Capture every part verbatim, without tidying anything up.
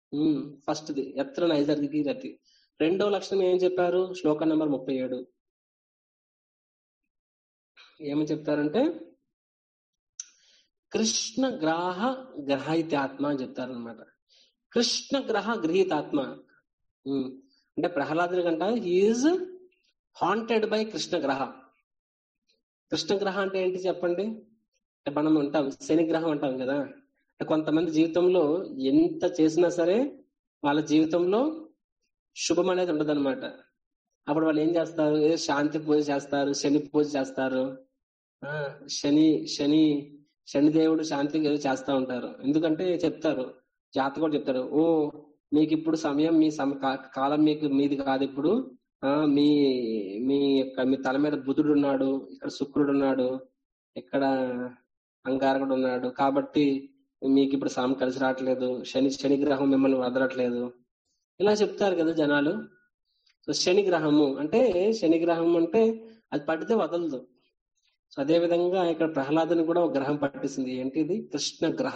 ఫస్ట్ది ఎత్ర నైజర్గికి రతి. రెండో లక్షణం ఏం చెప్పారు శ్లోకం నెంబర్ ముప్పై ఏడు ఏమని చెప్తారంటే కృష్ణ గ్రాహ గ్రహీతాత్మ అని చెప్తారనమాట. కృష్ణ గ్రహ గృహీతాత్మ అంటే ప్రహ్లాదుని కంట హీఈస్ హాంటెడ్ బై కృష్ణ గ్రహ. కృష్ణ గ్రహ అంటే ఏంటి చెప్పండి? అంటే మనం ఉంటాం శని గ్రహం అంటాం కదా. కొంతమంది జీవితంలో ఎంత చేసినా సరే వాళ్ళ జీవితంలో శుభం అనేది ఉండదు అనమాట. అప్పుడు వాళ్ళు ఏం చేస్తారు, శాంతి పూజ చేస్తారు, శని పూజ చేస్తారు, ఆ శని శని శనిదేవుడు శాంతి చేస్తా ఉంటారు. ఎందుకంటే చెప్తారు జాతకం కూడా చెప్తారు, ఓ మీకు ఇప్పుడు సమయం మీ సమ కాలం మీకు మీది కాదు, ఇప్పుడు ఆ మీ మీ యొక్క మీ తల మీద బుధుడు ఉన్నాడు, ఇక్కడ శుక్రుడు ఉన్నాడు, ఇక్కడ అంగారకుడు ఉన్నాడు, కాబట్టి మీకు ఇప్పుడు సమయం కలిసి రావట్లేదు, శని శని గ్రహం మిమ్మల్ని వదలట్లేదు, ఇలా చెప్తారు కదా జనాలు. సో శని గ్రహము అంటే శని గ్రహం అంటే అది పట్టితే వదలదు. సో అదే విధంగా ఇక్కడ ప్రహ్లాదుని కూడా ఒక గ్రహం పట్టిస్తుంది. ఏంటిది? కృష్ణ గ్రహ.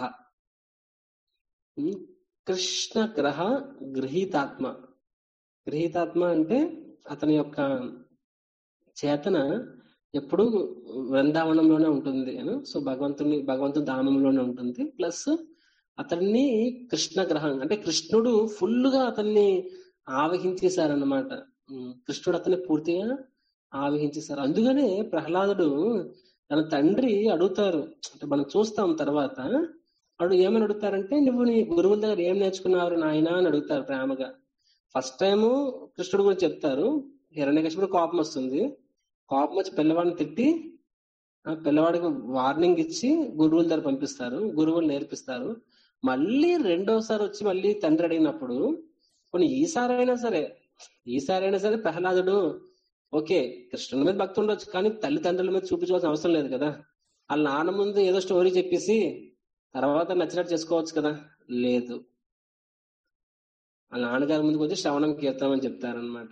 కృష్ణ గ్రహ గృహీతాత్మ. గృహీతాత్మ అంటే అతని యొక్క చేతన ఎప్పుడు వృందావనంలోనే ఉంటుంది. సో భగవంతుని భగవంతుని ధామంలోనే ఉంటుంది. ప్లస్ అతన్ని కృష్ణ గ్రహం అంటే కృష్ణుడు ఫుల్ గా అతన్ని ఆవహించేశారన్నమాట. కృష్ణుడు అతన్ని పూర్తిగా ఆవహించేశారు. అందుకనే ప్రహ్లాదుడు తన తండ్రి అడుగుతారు, అంటే మనం చూస్తాం తర్వాత అడు ఏమని అడుగుతారంటే, నువ్వు నీ గురువుల దగ్గర ఏం నేర్చుకున్నావు నాయన అని అడుగుతారు ప్రేమగా. ఫస్ట్ టైము కృష్ణుడు గురించి చెప్తారు. హిరణ్యకశిపుడు కోపం వస్తుంది, కోపం వచ్చి పిల్లవాడిని తిట్టి ఆ పిల్లవాడికి వార్నింగ్ ఇచ్చి గురువుల దగ్గర పంపిస్తారు, గురువులు నేర్పిస్తారు. మళ్ళీ రెండోసారి వచ్చి మళ్ళీ తండ్రి అడిగినప్పుడు కొన్ని ఈసారైనా సరే ఈసారైనా సరే ప్రహ్లాదుడు ఓకే కృష్ణుని మీద భక్తి ఉండొచ్చు, కానీ తల్లిదండ్రుల మీద చూపించవలసిన అవసరం లేదు కదా. వాళ్ళ నాన్న ముందు ఏదో స్టోరీ చెప్పేసి తర్వాత నచ్చినట్టు చేసుకోవచ్చు కదా. లేదు, వాళ్ళ నాన్నగారి ముందుకు వచ్చి శ్రవణం కీర్తనం అని చెప్తారనమాట.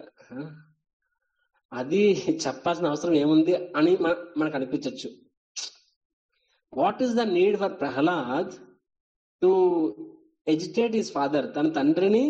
అది చెప్పాల్సిన అవసరం ఏముంది అని మనకు అనిపించవచ్చు. What is the need for Prahlad to educate his father? తన తండ్రిని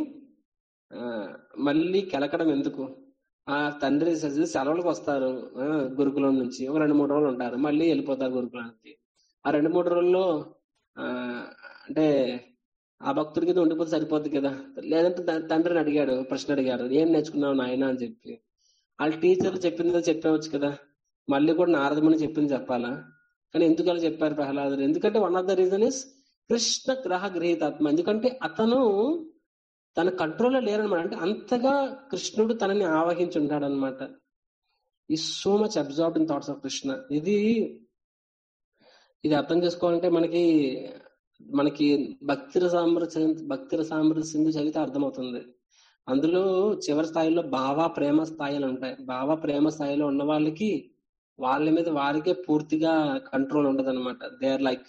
మళ్ళీ కెలకడం ఎందుకు? ఆ తండ్రి సెలవులకు వస్తారు గురుకులం నుంచి, ఒక రెండు మూడు రోజులు ఉంటారు, మళ్ళీ వెళ్ళిపోతారు గురుకులానికి. ఆ రెండు మూడు రోజుల్లో ఆ అంటే ఆ భక్తుడి కింద ఉండిపోతే సరిపోద్ది కదా. లేదంటే తండ్రిని అడిగాడు, ప్రశ్న అడిగాడు, ఏం నేర్చుకున్నావు నాయన అని చెప్పి. వాళ్ళ టీచర్లు చెప్పిందో చెప్పవచ్చు కదా, మళ్ళీ కూడా నారదముని చెప్పింది చెప్పాలా? కానీ ఎందుకు అలా చెప్పారు ప్రహ్లాదుడు? ఎందుకంటే one of the reason is Krishna గ్రహ గృహీతాత్మ. ఎందుకంటే అతను తన కంట్రోల్లో లేరనమాట. అంటే అంతగా కృష్ణుడు తనని ఆవహించి ఉంటాడు అనమాట. ఈ so much absorbed in thoughts of Krishna. ఇది ఇది అర్థం చేసుకోవాలంటే మనకి మనకి భక్తిర సామర్థ్య భక్తిర సామర్థ్యం చదివితే అర్థమవుతుంది. అందులో చివరి స్థాయిలో భావ ప్రేమ స్థాయిలు ఉంటాయి. భావ ప్రేమ స్థాయిలో ఉన్న వాళ్ళకి వాళ్ళ మీద వారికే పూర్తిగా కంట్రోల్ ఉండదు అనమాట. దే ఆర్ లైక్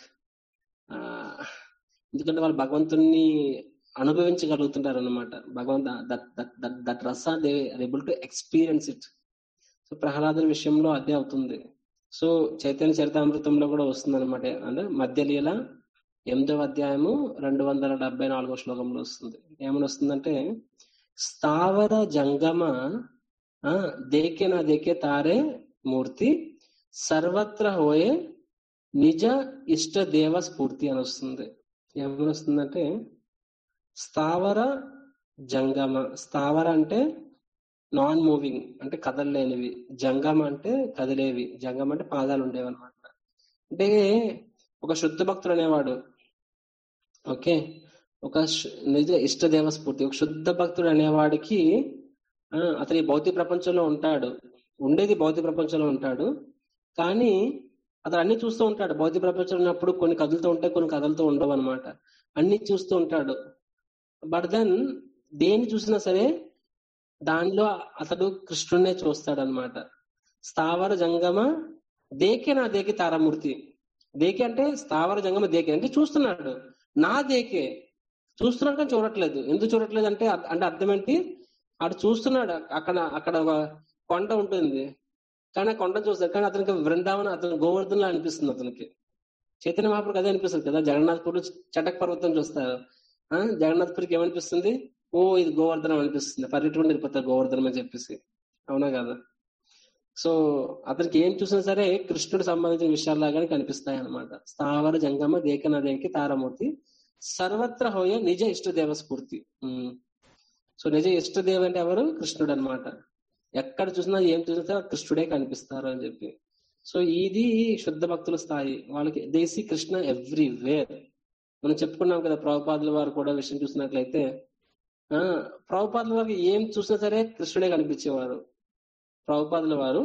ఎందుకంటే వాళ్ళు భగవంతుని అనుభవించగలుగుతుంటారు అనమాట. భగవంత్ దట్ దట్ దట్ రస they are able to experience it. So ప్రహ్లాదుని విషయంలో అదే అవుతుంది. సో చైతన్య చరితామృతంలో కూడా వస్తుంది అనమాట. అంటే మధ్యలీల ఎనిమిదవ అధ్యాయము రెండు వందల డెబ్బై నాలుగో శ్లోకంలో వస్తుంది. ఏమని వస్తుందంటే, స్థావర జంగమ ఆ దేకే నా దేకే తారే మూర్తి సర్వత్ర హోయే నిజ ఇష్ట దేవ స్ఫూర్తి అని వస్తుంది. ఏమని వస్తుందంటే, స్థావర జంగమ. స్థావర అంటే నాన్ మూవింగ్, అంటే కదలలేనివి. జంగమ అంటే కదిలేవి. జంగమ అంటే పాదాలు ఉండేవి అనమాట. అంటే ఒక శుద్ధ భక్తుడు అనేవాడు, ఓకే, ఒక నిజ ఇష్టదేవ స్ఫూర్తి, ఒక శుద్ధ భక్తుడు అనేవాడికి అతని భౌతిక ప్రపంచంలో ఉంటాడు, ఉండేది భౌతిక ప్రపంచంలో ఉంటాడు, కానీ అతను అన్ని చూస్తూ ఉంటాడు. భౌతిక ప్రపంచంలో ఉన్నప్పుడు కొన్ని కదులుతూ ఉంటాయి, కొన్ని కదులుతూ ఉండవు అనమాట. అన్ని చూస్తూ ఉంటాడు. బట్ దెన్ దేన్ని చూసినా సరే దానిలో అతడు కృష్ణుడినే చూస్తాడు అనమాట. స్థావర జంగమ దేకే నా దేకే తారామూర్తి. దేకే అంటే స్థావర జంగమ దేకే అంటే చూస్తున్నాడు, నా దేకే చూస్తున్నాడు కానీ చూడట్లేదు. ఎందుకు చూడట్లేదు అంటే అంటే అర్థం ఏంటి? అటు చూస్తున్నాడు, అక్కడ అక్కడ ఒక కొండ ఉంటుంది, కానీ ఆ కొండను చూస్తాడు, కానీ అతనికి బృందావనం, అతను గోవర్ధనలా అనిపిస్తుంది అతనికి. చైతన్య మహాప్రభుకి అదే అనిపిస్తుంది కదా. జగన్నాథ్ పూర్ చటక్ పర్వతం చూస్తారు, ఆ జగన్నాథ్పురికి ఏమనిపిస్తుంది? ఓ ఇది గోవర్ధనం అనిపిస్తుంది, పర్యటన వెళ్ళిపోతారు గోవర్ధనం అని చెప్పేసి. అవునా కదా? సో అతనికి ఏం చూసినా సరే కృష్ణుడు సంబంధించిన విషయాల్లాగానే కనిపిస్తాయి అనమాట. స్థావర జంగమ దేక నదేకి తారమూర్తి సర్వత్ర హోయ నిజ ఇష్టదేవ స్ఫూర్తి. ఉమ్. సో నిజ ఇష్టదేవ అంటే ఎవరు? కృష్ణుడు అనమాట. ఎక్కడ చూసినా ఏం చూసినా సరే కృష్ణుడే కనిపిస్తారు అని చెప్పి. సో ఇది శుద్ధ భక్తుల స్థాయి. వాళ్ళకి దేశీ కృష్ణ ఎవ్రీవేర్. మనం చెప్పుకున్నాం కదా, ప్రభుపాదుల వారు కూడా విషయం చూసినట్లయితే ఆ ప్రభుపాదుల వారికి ఏం చూసినా సరే కృష్ణుడే కనిపించేవారు. ప్రభుపాదుల వారు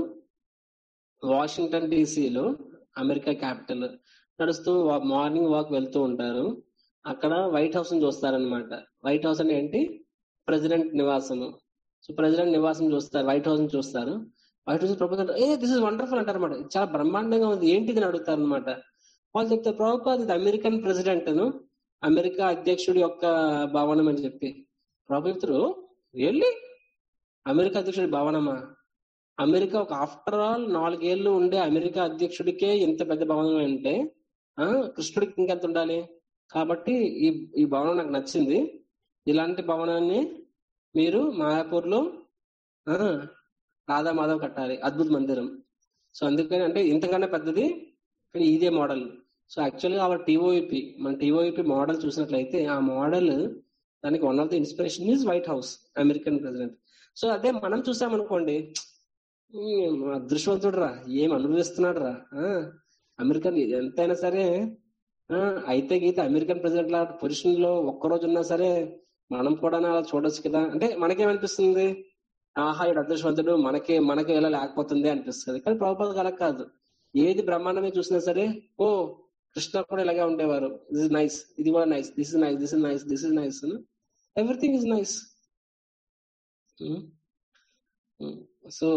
వాషింగ్టన్ డీసీలో, అమెరికా క్యాపిటల్, నడుస్తూ మార్నింగ్ వాక్ వెళ్తూ ఉంటారు. అక్కడ వైట్ హౌస్ ని చూస్తారనమాట. వైట్ హౌస్ అంటే ఏంటి? ప్రెసిడెంట్ నివాసము. సో ప్రెసిడెంట్ నివాసం చూస్తారు, వైట్ హౌస్ ని చూస్తారు. వైట్ హౌస్ ప్రపోజల్ ఏ దిస్ ఇస్ వండర్ఫుల్ అంటారు అనమాట. చాలా బ్రహ్మాండంగా ఉంది, ఏంటిది అని అడుగుతారు అనమాట. వాళ్ళు చెప్తారు, ప్రభుపాద్ ఇది అమెరికన్ ప్రెసిడెంట్ ను అమెరికా అధ్యక్షుడి యొక్క భవనం అని చెప్పి. ప్రభు చెప్తారు, వెళ్ళి అమెరికా అధ్యక్షుడి భవనమా? అమెరికా ఒక ఆఫ్టర్ ఆల్ నాలుగేళ్లు ఉండే అమెరికా అధ్యక్షుడికే ఇంత పెద్ద భవనం అంటే ఆ కృష్ణుడికి ఇంకెంత ఉండాలి? కాబట్టి ఈ ఈ భవనం నాకు నచ్చింది. ఇలాంటి భవనాన్ని మీరు మాయాపూర్ లో ఆ రాధా మాధవ్ కట్టాలి, అద్భుత మందిరం. సో అందుకని అంటే ఇంతకన్నా పెద్దది కానీ ఇదే మోడల్. సో యాక్చువల్గా ఆ టీఓఈపీ, మన టీఓఈపీ మోడల్ చూసినట్లయితే ఆ మోడల్ దానికి one of the inspiration is White House, American president. So అదే మనం చూసామనుకోండి, అదృష్టవంతుడు రా, ఏం అనుభవిస్తున్నాడు రా, అమెరికన్ ఎంతైనా సరే ఆ అయితే గీత అమెరికన్ ప్రెసిడెంట్ లా పొజిషన్ లో ఒక్కరోజు ఉన్నా సరే మనం కూడా అలా చూడొచ్చు కదా. అంటే మనకేమనిపిస్తుంది, ఆహా ఇడు అదృష్టవంతుడు, మనకే మనకే ఎలా లేకపోతుంది అనిపిస్తుంది. కానీ ప్రభుపాద అలా కాదు. ఏది బ్రహ్మాండమే చూసినా సరే ఓ కృష్ణ కూడా ఇలాగే ఉండేవారు, దిస్ ఇస్ నైస్, ఇది కూడా nice, this is nice, this is nice, this is nice, everything is nice. So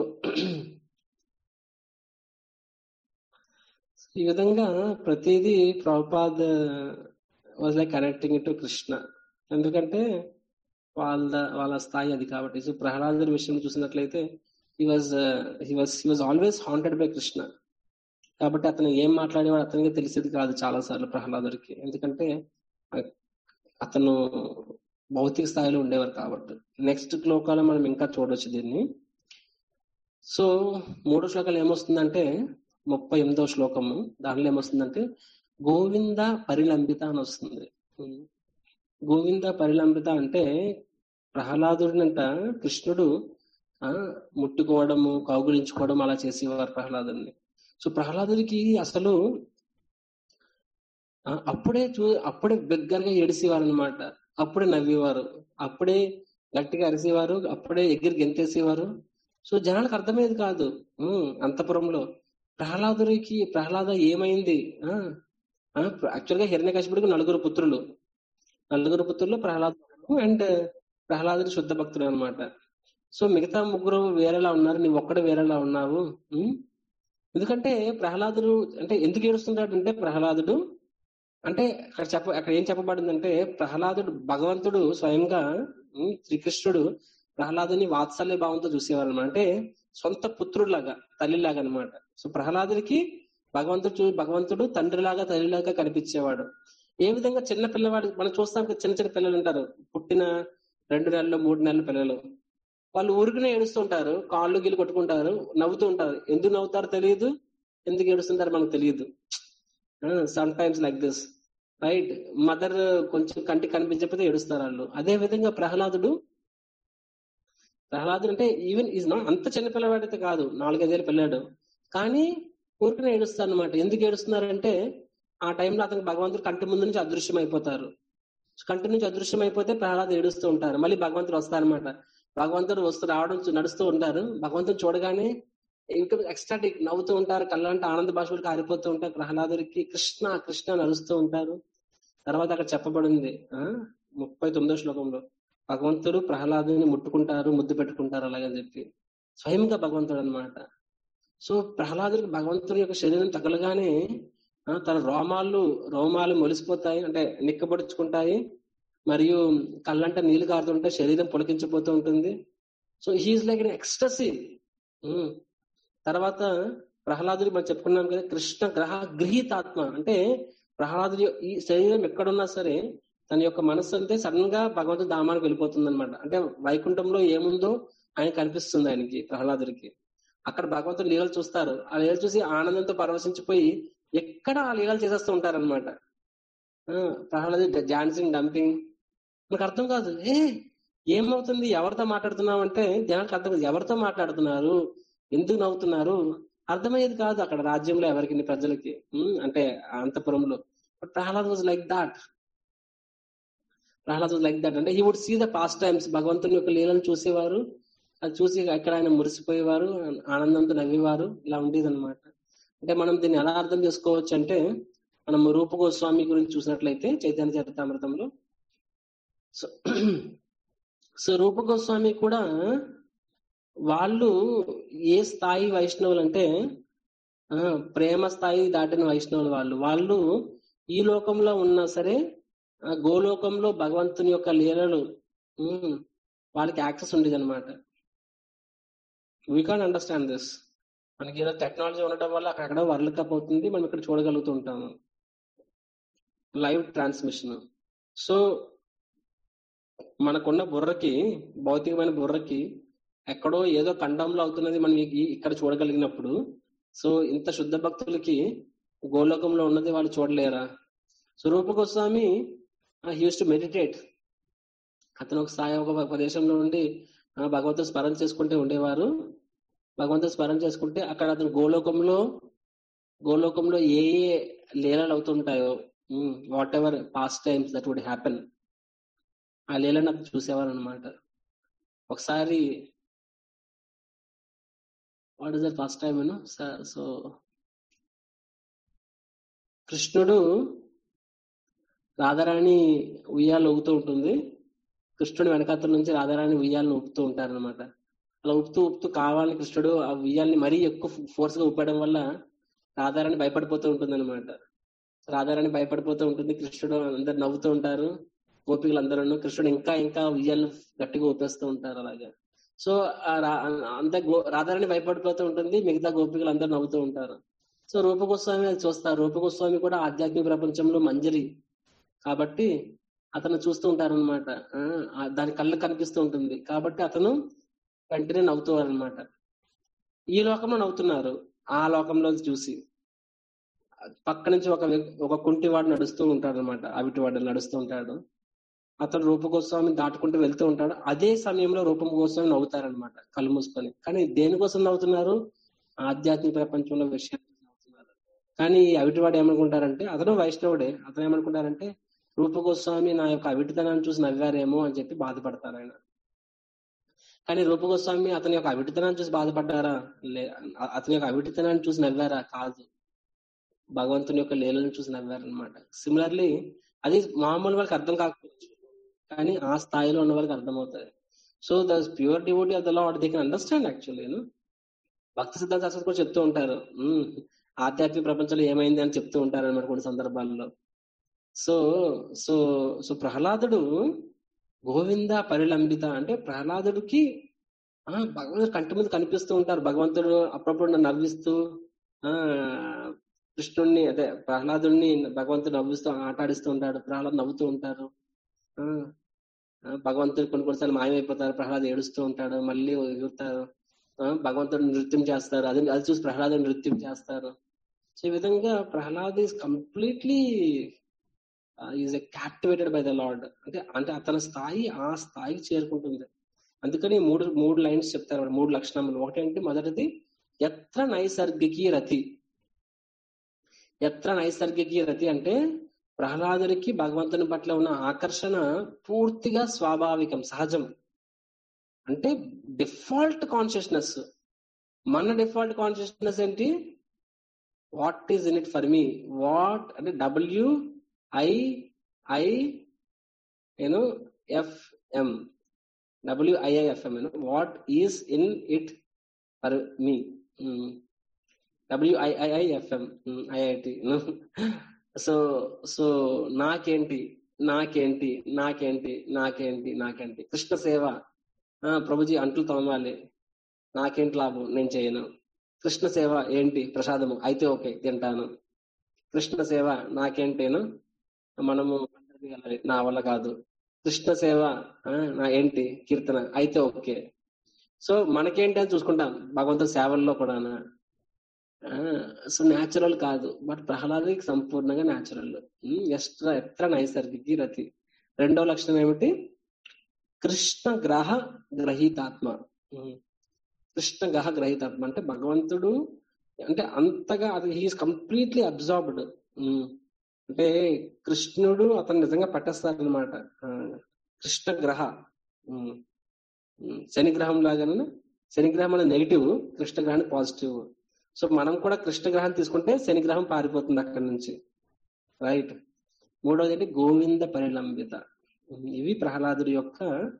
ఈ విధంగా ప్రతిదీ Prabhupad was like connecting to Krishna. ఎందుకంటే వాళ్ళ వాళ్ళ స్థాయి అది కాబట్టి. సో ప్రహ్లాదుడి విషయం చూసినట్లయితే he was he was he was always haunted by Krishna. కాబట్టి అతను ఏం మాట్లాడేవాడు అతనికి తెలిసేది కాదు చాలా సార్లు ప్రహ్లాదుడికి, ఎందుకంటే అతను భౌతిక స్థాయిలో ఉండేవారు కాబట్టి. నెక్స్ట్ శ్లోకాలు మనం ఇంకా చూడొచ్చు దీన్ని. సో మూడో శ్లోకాలు ఏమొస్తుందంటే ముప్పై ఎనిమిదో శ్లోకము, దాంట్లో ఏమొస్తుందంటే గోవింద పరిలంబిత అని వస్తుంది. గోవింద పరిలంబిత అంటే ప్రహ్లాదుడినంట కృష్ణుడు ఆ ముట్టుకోవడము, కౌగులించుకోవడం అలా చేసేవారు ప్రహ్లాదుడిని. సో ప్రహ్లాదుడికి అసలు అప్పుడే చూ అప్పుడే బిగ్గరగా ఏడిసేవారు అనమాట, అప్పుడే నవ్వేవారు, అప్పుడే గట్టిగా అరిసేవారు, అప్పుడే ఎగిరి గెంతేసేవారు. సో జనాలకు అర్థమయ్యేది కాదు అంతపురంలో ప్రహ్లాదుడికి ప్రహ్లాద ఏమైంది. ఆ యాక్చువల్ గా హిరణ్యకశిపుడికి నలుగురు పుత్రులు, నలుగురు పుత్రులు ప్రహ్లాదు అండ్ ప్రహ్లాదుడి శుద్ధ భక్తుడు అనమాట. సో మిగతా ముగ్గురు వేరేలా ఉన్నారు, నీవు ఒక్కడే వేరేలా ఉన్నావు. ఎందుకంటే ప్రహ్లాదుడు అంటే ఎందుకు ఏడుస్తున్నాడు అంటే, ప్రహ్లాదుడు అంటే అక్కడ చెప్ప అక్కడ ఏం చెప్పబడిందంటే ప్రహ్లాదుడు భగవంతుడు స్వయంగా శ్రీకృష్ణుడు ప్రహ్లాదుని వాత్సల్య భావంతో చూసేవారు అనమాట, అంటే సొంత పుత్రుడిలాగా తల్లిలాగా అనమాట. సో ప్రహ్లాదుడికి భగవంతుడు భగవంతుడు తండ్రిలాగా తల్లిలాగా కనిపించేవాడు. ఏ విధంగా చిన్న పిల్లవాడు మనం చూస్తాం కదా, చిన్న చిన్న పిల్లలు ఉంటారు, పుట్టిన రెండు నెలలు మూడు నెలల పిల్లలు, వాళ్ళు ఊరికనే ఏడుస్తుంటారు, కాళ్ళు గిల్లు కొట్టుకుంటారు, నవ్వుతూ ఉంటారు. ఎందుకు నవ్వుతారో తెలియదు, ఎందుకు ఏడుస్తుంటారో మనకు తెలియదు. Sometimes like this right. Mother కొంచెం కంటికి కనిపించకపోతే ఏడుస్తారు వాళ్ళు. అదే విధంగా ప్రహ్లాదుడు ప్రహ్లాదుడు అంటే ఈవెన్ ఈజ్ నాట్ అంత చిన్న పిల్లవాడైతే కాదు, నాలుగైదేళ్ళ పిల్లాడు, కానీ ఊరికనే ఏడుస్తారు అనమాట. ఎందుకు ఏడుస్తున్నారంటే ఆ టైంలో అతనికి భగవంతుడు కంటి ముందు నుంచి అదృశ్యం అయిపోతారు. కంటి నుంచి అదృశ్యం అయిపోతే ప్రహ్లాదు ఏడుస్తూ ఉంటారు. మళ్ళీ భగవంతుడు వస్తారనమాట. భగవంతుడు వస్తూ రావడం నడుస్తూ ఉంటారు, భగవంతుడు చూడగానే ఇంకా ఎక్స్ట్రాటిక్ నవ్వుతూ ఉంటారు, కళ్ళంటే ఆనంద భాషలు కారిపోతూ ఉంటారు. ప్రహ్లాదుడికి కృష్ణ కృష్ణ నడుస్తూ ఉంటారు. తర్వాత అక్కడ చెప్పబడింది ఆ ముప్పై తొమ్మిదో శ్లోకంలో భగవంతుడు ప్రహ్లాదుని ముట్టుకుంటారు, ముద్దు పెట్టుకుంటారు అలాగని చెప్పి స్వయంగా భగవంతుడు అనమాట. సో ప్రహ్లాదుడికి భగవంతుడి యొక్క శరీరం తగలగానే తన రోమాలు రోమాలు మొలిసిపోతాయి, అంటే నిక్కబొడుచుకుంటాయి, మరియు కళ్ళంట నీళ్లు కారుతుంటే శరీరం పొలికించిపోతూ ఉంటుంది. So he is like an ecstasy. తర్వాత ప్రహ్లాదుడి మనం చెప్పుకున్నాం కదా, కృష్ణ గ్రహ గృహీతాత్మ, అంటే ప్రహ్లాదుడి ఈ శరీరం ఎక్కడున్నా సరే తన యొక్క మనస్సు అంతే సడన్ గా భగవంతుడి ధామానికి వెళ్ళిపోతుంది అనమాట. అంటే వైకుంఠంలో ఏముందో ఆయన కనిపిస్తుంది ఆయనకి, ప్రహ్లాదుడికి. అక్కడ భగవంతుడు లీలలు చూస్తారు. ఆ లీలలు చూసి ఆనందంతో పరవశించిపోయి ఎక్కడ ఆ లీలలు చేసేస్తూ ఉంటారనమాట. ప్రహ్లాదు డాన్సింగ్ డంపింగ్ మనకు అర్థం కాదు. ఏ ఏమవుతుంది, ఎవరితో మాట్లాడుతున్నావు అంటే జనానికి అర్థం కాదు. ఎవరితో మాట్లాడుతున్నారు, ఎందుకు నవ్వుతున్నారు అర్థమయ్యేది కాదు అక్కడ రాజ్యంలో ఎవరికి, ప్రజలకి. ఉమ్, అంటే అంతపురంలో. But Prahlad was like that. Prahlad was like that అంటే he would see the past times. భగవంతుని యొక్క లీలను చూసేవారు, అది చూసి ఎక్కడ ఆయన మురిసిపోయేవారు, ఆనందంతో నవ్వేవారు. ఇలా ఉండేది అనమాట. అంటే మనం దీన్ని ఎలా అర్థం చేసుకోవచ్చు అంటే, మనం రూప గోస్వామి గురించి చూసినట్లయితే చైతన్య చరితామృతంలో, సో సో రూప గోస్వామి కూడా వాళ్ళు ఏ స్థాయి వైష్ణవులు అంటే ఆ ప్రేమ స్థాయి దాటిన వైష్ణవులు. వాళ్ళు వాళ్ళు ఈ లోకంలో ఉన్నా సరే గోలోకంలో భగవంతుని యొక్క లీలలు వాళ్ళకి యాక్సెస్ ఉండేది అనమాట. We can't understand this. మనకి ఏదో టెక్నాలజీ ఉండటం వల్ల అక్కడ వరల్డ్ కప్ అవుతుంది, మనం ఇక్కడ చూడగలుగుతూ ఉంటాము, లైవ్ ట్రాన్స్మిషన్. సో మనకున్న బుర్రకి, భౌతికమైన బుర్రకి ఎక్కడో ఏదో ఖండంలో అవుతున్నది మనం ఇక్కడ చూడగలిగినప్పుడు, సో ఇంత శుద్ధ భక్తులకి గోలోకంలో ఉన్నది వాళ్ళు చూడలేరా? So Rupa Goswami he use to meditate. అతను ఒక స్థాయి ఒక ప్రదేశంలో ఉండి భగవంతుడు స్మరణ చేసుకుంటే ఉండేవారు. భగవంతుడు స్మరణ చేసుకుంటే అక్కడ అతను గోలోకంలో గోలోకంలో ఏ ఏ లీలలు అవుతుంటాయో, whatever past times that would happen, ఆ లీలను అతను చూసేవారు అనమాట. ఒకసారి what is the first time you know so కృష్ణుడు రాధారాణి ఉయ్యాలు ఊగుతూ ఉంటుంది. కృష్ణుడు వెనకాతల నుంచి రాధారాణి ఉయ్యాలను ఊపుతూ ఉంటారనమాట. అలా ఊపుతూ ఊపుతూ కావాలని కృష్ణుడు ఆ ఉయ్యాలని మరీ ఎక్కువ ఫోర్స్ గా ఊపడం వల్ల రాధారాణి భయపడిపోతూ ఉంటుంది అనమాట. రాధారాణి భయపడిపోతూ ఉంటుంది, కృష్ణుడు అందరు నవ్వుతూ ఉంటారు, గోపికలు అందరూ. కృష్ణుడు ఇంకా ఇంకా ఉయ్యాలను గట్టిగా ఊపేస్తూ ఉంటారు అలాగా. సో అంత రాధారాణి భయపడిపోతూ ఉంటుంది, మిగతా గోపికలు అందరూ నవ్వుతూ ఉంటారు. సో రూప గోస్వామి అది చూస్తారు. రూప గోస్వామి కూడా ఆధ్యాత్మిక ప్రపంచంలో మంజరి కాబట్టి అతను చూస్తూ ఉంటారనమాట. దాని కళ్ళు కనిపిస్తూ ఉంటుంది కాబట్టి అతను వెంటనే నవ్వుతారనమాట. ఈ లోకంలో నవ్వుతున్నారు, ఆ లోకంలో చూసి పక్క నుంచి ఒక ఒక కుంటివాడు నడుస్తూ ఉంటాడు అనమాట. అవిటివాడు నడుస్తూ ఉంటాడు. అతను రూప గోస్వామిని దాటుకుంటూ వెళ్తూ ఉంటాడు. అదే సమయంలో రూపం గోస్వామి నవ్వుతారనమాట కళ్ళు మూసుకొని. కానీ దేనికోసం నవ్వుతున్నారు? ఆధ్యాత్మిక ప్రపంచంలో విషయాలు నవ్వుతున్నారు. కానీ అవిటివాడు ఏమనుకుంటారంటే, అతను వైష్ణవుడే, అతను ఏమనుకుంటారంటే రూప గోస్వామి నా యొక్క అవిటితనాన్ని చూసి నవ్వారేమో అని చెప్పి బాధపడతారు ఆయన. కానీ రూప గోస్వామి అతని యొక్క అవిటితనాన్ని చూసి బాధపడ్డారా? లే. అతని యొక్క అవిటితనాన్ని చూసి నవ్వారా? కాదు, భగవంతుని యొక్క లీలను చూసి నవ్వారనమాట. సిమిలర్లీ అది మామూలు వాళ్ళకి అర్థం కాకపోవచ్చు, కానీ ఆ స్థాయిలో ఉన్న వాళ్ళకి అర్థమవుతుంది. So the pure devotee of the lord they can understand actually. Bhakti Siddhanta Saraswati కూడా చెప్తూ ఉంటారు, ఆధ్యాత్మిక ప్రపంచంలో ఏమైంది అని చెప్తూ ఉంటారు అన్నమాట కొన్ని సందర్భాల్లో. సో సో సో ప్రహ్లాదుడు గోవింద పరిలంబిత అంటే ప్రహ్లాదుడికి ఆ భగవంతుడు కంటి ముందు కనిపిస్తూ ఉంటారు. భగవంతుడు అప్పుడప్పుడు నవ్విస్తూ ఆ కృష్ణుడిని అదే ప్రహ్లాదుడిని భగవంతుడు నవ్విస్తూ ఆటాడిస్తూ ఉంటాడు. ప్రహ్లాద్ నవ్వుతూ ఉంటారు. ఆ భగవంతుడు కొన్ని కొన్నిసార్లు మాయమైపోతారు, ప్రహ్లాద్ ఏడుస్తూ ఉంటాడు, మళ్ళీ ఎగురుతారు, భగవంతుడు నృత్యం చేస్తారు, అది అది చూసి ప్రహ్లాదుడు నృత్యం చేస్తారు. సో ఈ విధంగా Prahlad is completely is captivated by the lord. అంటే అంటే అతని స్థాయి ఆ స్థాయికి చేరుకుంటుంది. అందుకని మూడు మూడు లైన్స్ చెప్తారు, మూడు లక్షణములు. ఒకటేంటి, మొదటిది ఎత్ర నైసర్గికి రతి. ఎత్ర నైసర్గికి రతి అంటే ప్రహ్లాదుడికి భగవంతుని పట్ల ఉన్న ఆకర్షణ పూర్తిగా స్వాభావికం, సహజం. అంటే డిఫాల్ట్ కాన్షియస్నెస్. మన డిఫాల్ట్ కాన్షియస్నెస్ ఏంటి? What is in it for me, what అంటే W I I you know FM, WIIFM, what is in it for me, WIIIFM, IIT. So so నాకేంటి నాకేంటి నాకేంటి నాకేంటి నాకేంటి కృష్ణ సేవ. ప్రభుజీ అంట్లు తోమాలి, నాకేంటి లాభం, నేను చేయను. కృష్ణ సేవ ఏంటి? ప్రసాదము అయితే ఓకే తింటాను. కృష్ణ సేవ నాకేంటేను, మనము వెళ్ళాలి, నా వల్ల కాదు. కృష్ణ సేవ ఆ, నా ఏంటి కీర్తన అయితే ఓకే. సో మనకేంటి అని చూసుకుంటాం భగవంతుడి సేవల్లో కూడా. సో న్యాచురల్ కాదు, బట్ ప్రహ్లాదకి సంపూర్ణంగా న్యాచురల్. ఎక్స్ట్రా ఎత్ర నైసర్గికి రతి. రెండో లక్షణం ఏమిటి? కృష్ణ గ్రహ గ్రహీతాత్మ. ఉమ్, కృష్ణ గ్రహ గ్రహీతాత్మ అంటే భగవంతుడు అంటే అంతగా అది హీఈస్ కంప్లీట్లీ అబ్జార్బ్డ్. అంటే కృష్ణుడు అతను నిజంగా పట్టేస్తారనమాట. కృష్ణ గ్రహ. ఉమ్, ఉమ్, శనిగ్రహం లాగానే, శనిగ్రహం అనేది నెగిటివ్, కృష్ణగ్రహం పాజిటివ్. సో మనం కూడా కృష్ణగ్రహం తీసుకుంటే శనిగ్రహం పారిపోతుంది అక్కడి నుంచి, రైట్. మూడవది ఏంటి? గోవింద పరిలంబిత. ఇవి ప్రహ్లాదుడి యొక్క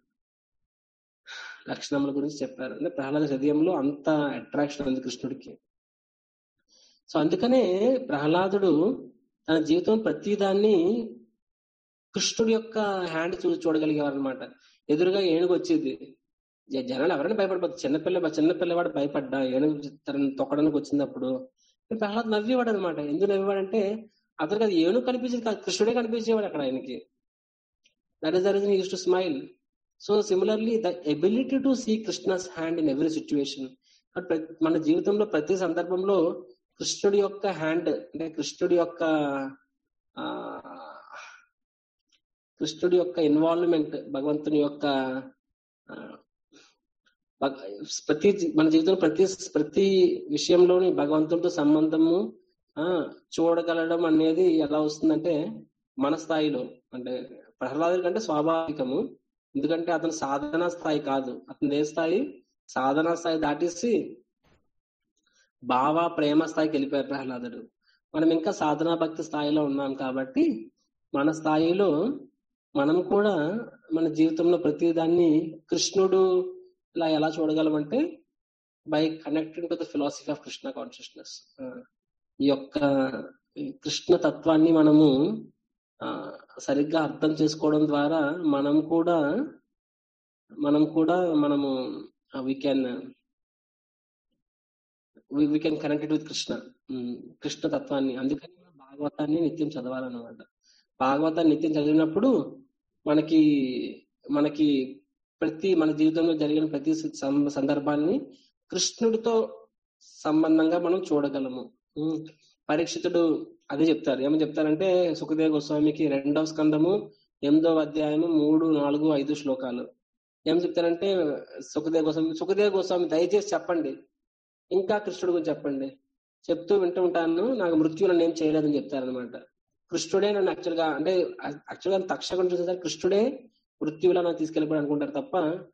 లక్షణముల గురించి చెప్పారు. అంటే ప్రహ్లాద హృదయంలో అంత అట్రాక్షన్ ఉంది కృష్ణుడికి. సో అందుకనే ప్రహ్లాదుడు తన జీవితం ప్రతి దాన్ని కృష్ణుడి యొక్క హ్యాండ్ చూ చూడగలిగేవారు అనమాట. ఎదురుగా ఏనుగు వచ్చేది, జ- జనాలు ఎవరైనా భయపడిపోతుంది. చిన్నపిల్ల చిన్నపిల్లవాడు భయపడ్డా ఏనుగు తనని తొక్కడానికి వచ్చినప్పుడు ప్రహ్లాద్ నవ్వేవాడు అనమాట. ఎందుకు నవ్వేవాడంటే అతనికి అది ఏనుగు కనిపించేది కాదు, కృష్ణుడే కనిపించేవాడు అక్కడ ఆయనకి. That is the reason he used to smile. So similarly the ability to see Krishna's hand in every situation. మన జీవితంలో ప్రతి సందర్భంలో కృష్ణుడి యొక్క హ్యాండ్ అంటే కృష్ణుడి యొక్క ఆ కృష్ణుడి యొక్క ఇన్వాల్వ్మెంట్, భగవంతుని యొక్క ఆ, భగ- ప్రతి జీ- మన జీవితంలో ప్రతి ప్రతి విషయంలోని భగవంతుడితో సంబంధము ఆ చూడగలడం అనేది ఎలా వస్తుందంటే మన స్థాయిలో. అంటే ప్రహ్లాదుడి కంటే స్వాభావికము, ఎందుకంటే అతను సాధనా స్థాయి కాదు. అతని ఏ స్థాయి? సాధనా స్థాయి దాటేసి భావ ప్రేమ స్థాయికి వెళ్ళిపోయారు ప్రహ్లాదుడు. మనం ఇంకా సాధనా భక్తి స్థాయిలో ఉన్నాం కాబట్టి మన స్థాయిలో మనం కూడా మన జీవితంలో ప్రతి దాన్ని కృష్ణుడు ఇలా ఎలా చూడగలమంటే by connecting to the philosophy of Krishna consciousness. ఈ యొక్క ఈ కృష్ణ తత్వాన్ని మనము ఆ సరిగ్గా అర్థం చేసుకోవడం ద్వారా మనం కూడా మనం కూడా మనము we can we can connected with Krishna, ఉమ్, కృష్ణ తత్వాన్ని. అందుకని మనం భాగవతాన్ని నిత్యం చదవాలన్నమాట. భాగవతాన్ని నిత్యం చదివినప్పుడు మనకి మనకి ప్రతి మన జీవితంలో జరిగిన ప్రతి సం- సందర్భాన్ని కృష్ణుడితో సంబంధంగా మనం చూడగలము. ఉమ్, పరీక్షితుడు అదే చెప్తారు. ఏమని చెప్తారంటే సుఖదేవ గోస్వామికి రెండవ స్కందము ఎనిమిదవ అధ్యాయము మూడు నాలుగు ఐదు శ్లోకాలు ఏం చెప్తారంటే సుఖదేవ గోస్వామి సుఖదేవ గోస్వామి దయచేసి చెప్పండి, ఇంకా కృష్ణుడి గురించి చెప్పండి, చెప్తూ వింటూ ఉంటాను, నాకు మృత్యు నన్ను ఏం చేయలేదని చెప్తారనమాట. కృష్ణుడే నన్ను యాక్చువల్ గా అంటే యాక్చువల్ గా తక్షకుని చూసేసరికి కృష్ణుడే మృత్యువులా నాకు తీసుకెళ్ళిపోయి అనుకుంటారు తప్ప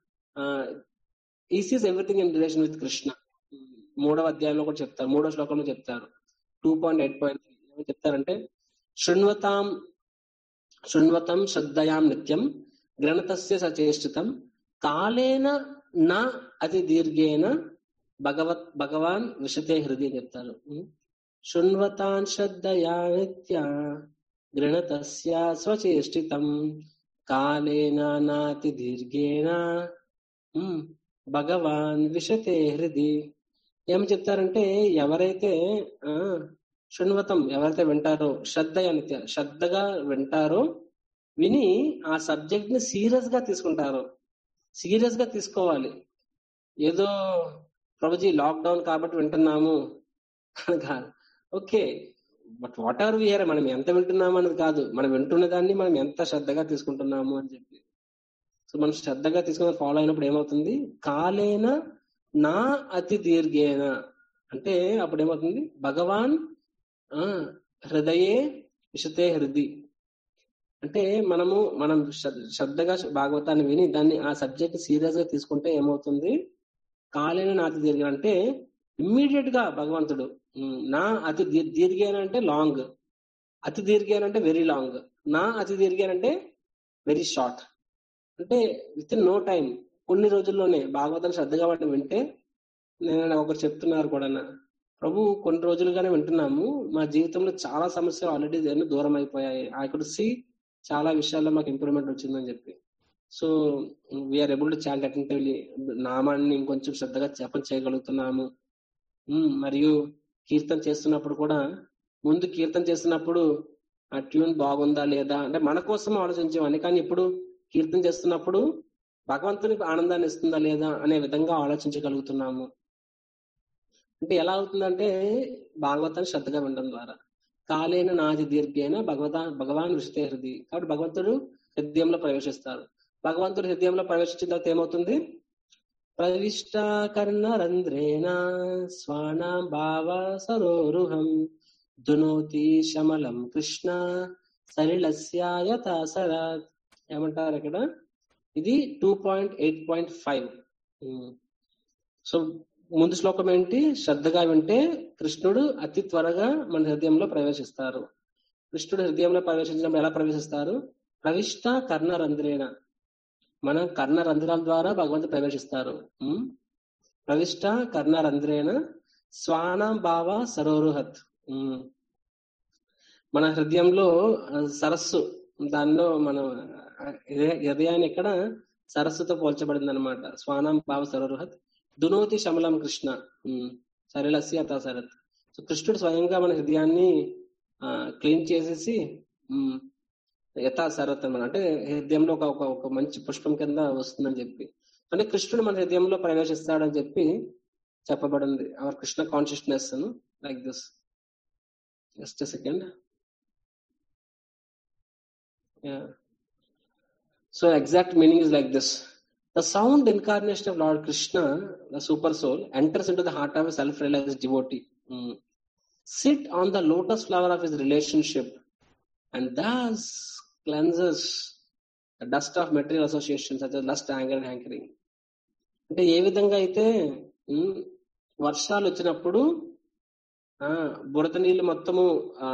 is is everything in relation with Krishna. మూడవ అధ్యాయంలో కూడా చెప్తారు, మూడో శ్లోకంలో చెప్తారు. టూ పాయింట్ ఎయిట్ పాయింట్ ఏమని చెప్తారంటే శృణ్వతాం శృణ్వతం శ్రద్ధయాం నిత్యం గ్రణతస్య సచేష్టితం కాలేన నా అతి దీర్ఘేన భగవత్ భగవాన్ విశతే హృదయ చెప్తారు. శృణ్వతాన్ శ్రద్ధయా నిత్య గృణతస్య స్వచేష్టితం కాలేన నాతి దీర్ఘేన ఉమ్, భగవాన్ విశతే హృది. ఏమని చెప్తారంటే ఎవరైతే ఆ శృణ్వతం ఎవరైతే వింటారో, శ్రద్ధ నిత్య శ్రద్ధగా వింటారో, విని ఆ సబ్జెక్ట్ ని సీరియస్ గా తీసుకుంటారో. సీరియస్ గా తీసుకోవాలి. ఏదో ప్రభుజీ లాక్డౌన్ కాబట్టి వింటున్నాము అని కాదు. Okay, but whatever we hear, మనం ఎంత వింటున్నాము అనేది కాదు, మనం వింటున్న దాన్ని మనం ఎంత శ్రద్ధగా తీసుకుంటున్నాము అని చెప్పి. సో మనం శ్రద్ధగా తీసుకుని ఫాలో అయినప్పుడు ఏమవుతుంది? కాలేన నా అతి దీర్ఘేన అంటే అప్పుడు ఏమవుతుంది? భగవాన్ ఆ హృదయే విశతే హృది. అంటే మనము మనం శ్ర- శ్రద్ధగా భాగవతాన్ని విని దాన్ని ఆ సబ్జెక్ట్ సీరియస్ గా తీసుకుంటే ఏమవుతుంది? కాలేన నా అతి దీర్ఘ అంటే ఇమ్మీడియట్ గా భగవంతుడు ఉమ్, నా అతి దీర్- దీర్ఘేన అంటే లాంగ్, అతి దీర్ఘేన అంటే వెరీ లాంగ్, నా అతి దీర్ఘేన అంటే వెరీ షార్ట్. అంటే విత్ ఇన్ నో టైం, కొన్ని రోజుల్లోనే భాగవతాన్ని శ్రద్ధగా వాటిని వింటే. నేను నాకు ఒకరు చెప్తున్నారు కూడా, ప్రభు కొన్ని రోజులుగానే వింటున్నాము, మా జీవితంలో చాలా సమస్యలు ఆల్రెడీ దూరం అయిపోయాయి, ఐ కుడ్ సీ చాలా విషయాల్లో మాకు ఇంప్రూవ్మెంట్ వచ్చిందని చెప్పి. So we are able to chant attentively, నామాన్ని ఇంకొంచెం శ్రద్ధగా జపం చేయగలుగుతున్నాము. ఉమ్, మరియు కీర్తన చేస్తున్నప్పుడు కూడా, ముందు కీర్తన చేస్తున్నప్పుడు ఆ ట్యూన్ బాగుందా లేదా అంటే మన కోసం ఆలోచించేవాడిని. కానీ ఇప్పుడు కీర్తన చేస్తున్నప్పుడు భగవంతునికి ఆనందాన్ని ఇస్తుందా లేదా అనే విధంగా ఆలోచించగలుగుతున్నాము. అంటే ఎలా అవుతుందంటే భాగవతాన్ని శ్రద్ధగా వినడం ద్వారా. కాలేన నాది దీర్ఘేన భగవత భగవాన్ విషితే హృది. కాబట్టి భగవంతుడు హృదయంలో ప్రవేశిస్తారు. భగవంతుడు హృదయంలో ప్రవేశించిన తర్వాత ఏమవుతుంది? ప్రవిష్ట కర్ణరంధ్రేణ స్వానాం భావ సరోరుహం దునోతి శమలం కృష్ణ సలిలస్యాయతాసరాత్. ఏమంటారు ఇక్కడ? ఇది two point eight point five. So ముందు శ్లోకం ఏంటి? శ్రద్ధగా వింటే కృష్ణుడు అతి త్వరగా మన హృదయంలో ప్రవేశిస్తారు. కృష్ణుడు హృదయంలో ప్రవేశించినప్పుడు ఎలా ప్రవేశిస్తారు? ప్రవిష్ట కర్ణరంధ్రేణ, మన కర్ణ రంధ్రాల ద్వారా భగవంతుడు ప్రవేశిస్తారు. ఉమ్. ప్రవిష్ట కర్ణరంధ్రేణ స్వానాం భావ సరోరుహత్. ఉమ్. మన హృదయంలో ఆ, సరస్సు, దానిలో మన ఆ, హృదయ- హృదయాన్ని ఇక్కడ సరస్సుతో పోల్చబడింది అనమాట. స్వానాం భావ సరోరుహత్ దునోతి శమలం కృష్ణ సరళస్య అతాసరత్. సో కృష్ణుడు స్వయంగా మన హృదయాన్ని క్లీన్ చేసేసి ఉమ్, యథాసరత్ అనమాట. అంటే హృదయంలో ఒక ఒక ఒక మంచి పుష్పం కింద వస్తుందని చెప్పి, అంటే కృష్ణుడు మన హృదయంలో ప్రవేశిస్తాడని చెప్పి చెప్పబడింది. Our Krishna consciousness like this. Just second. So exact meaning is like this. The sound incarnation of Lord Krishna, the super soul, enters into the heart of a self-realized devotee. Mm. Sit on the lotus flower of his relationship and thus cleanses the dust of material associations such as lust, anger and hankering. అంటే ఏ విధంగా అయితే ఉమ్, వర్షాలు వచ్చినప్పుడు ఆ బురద నీళ్లు మొత్తము ఆ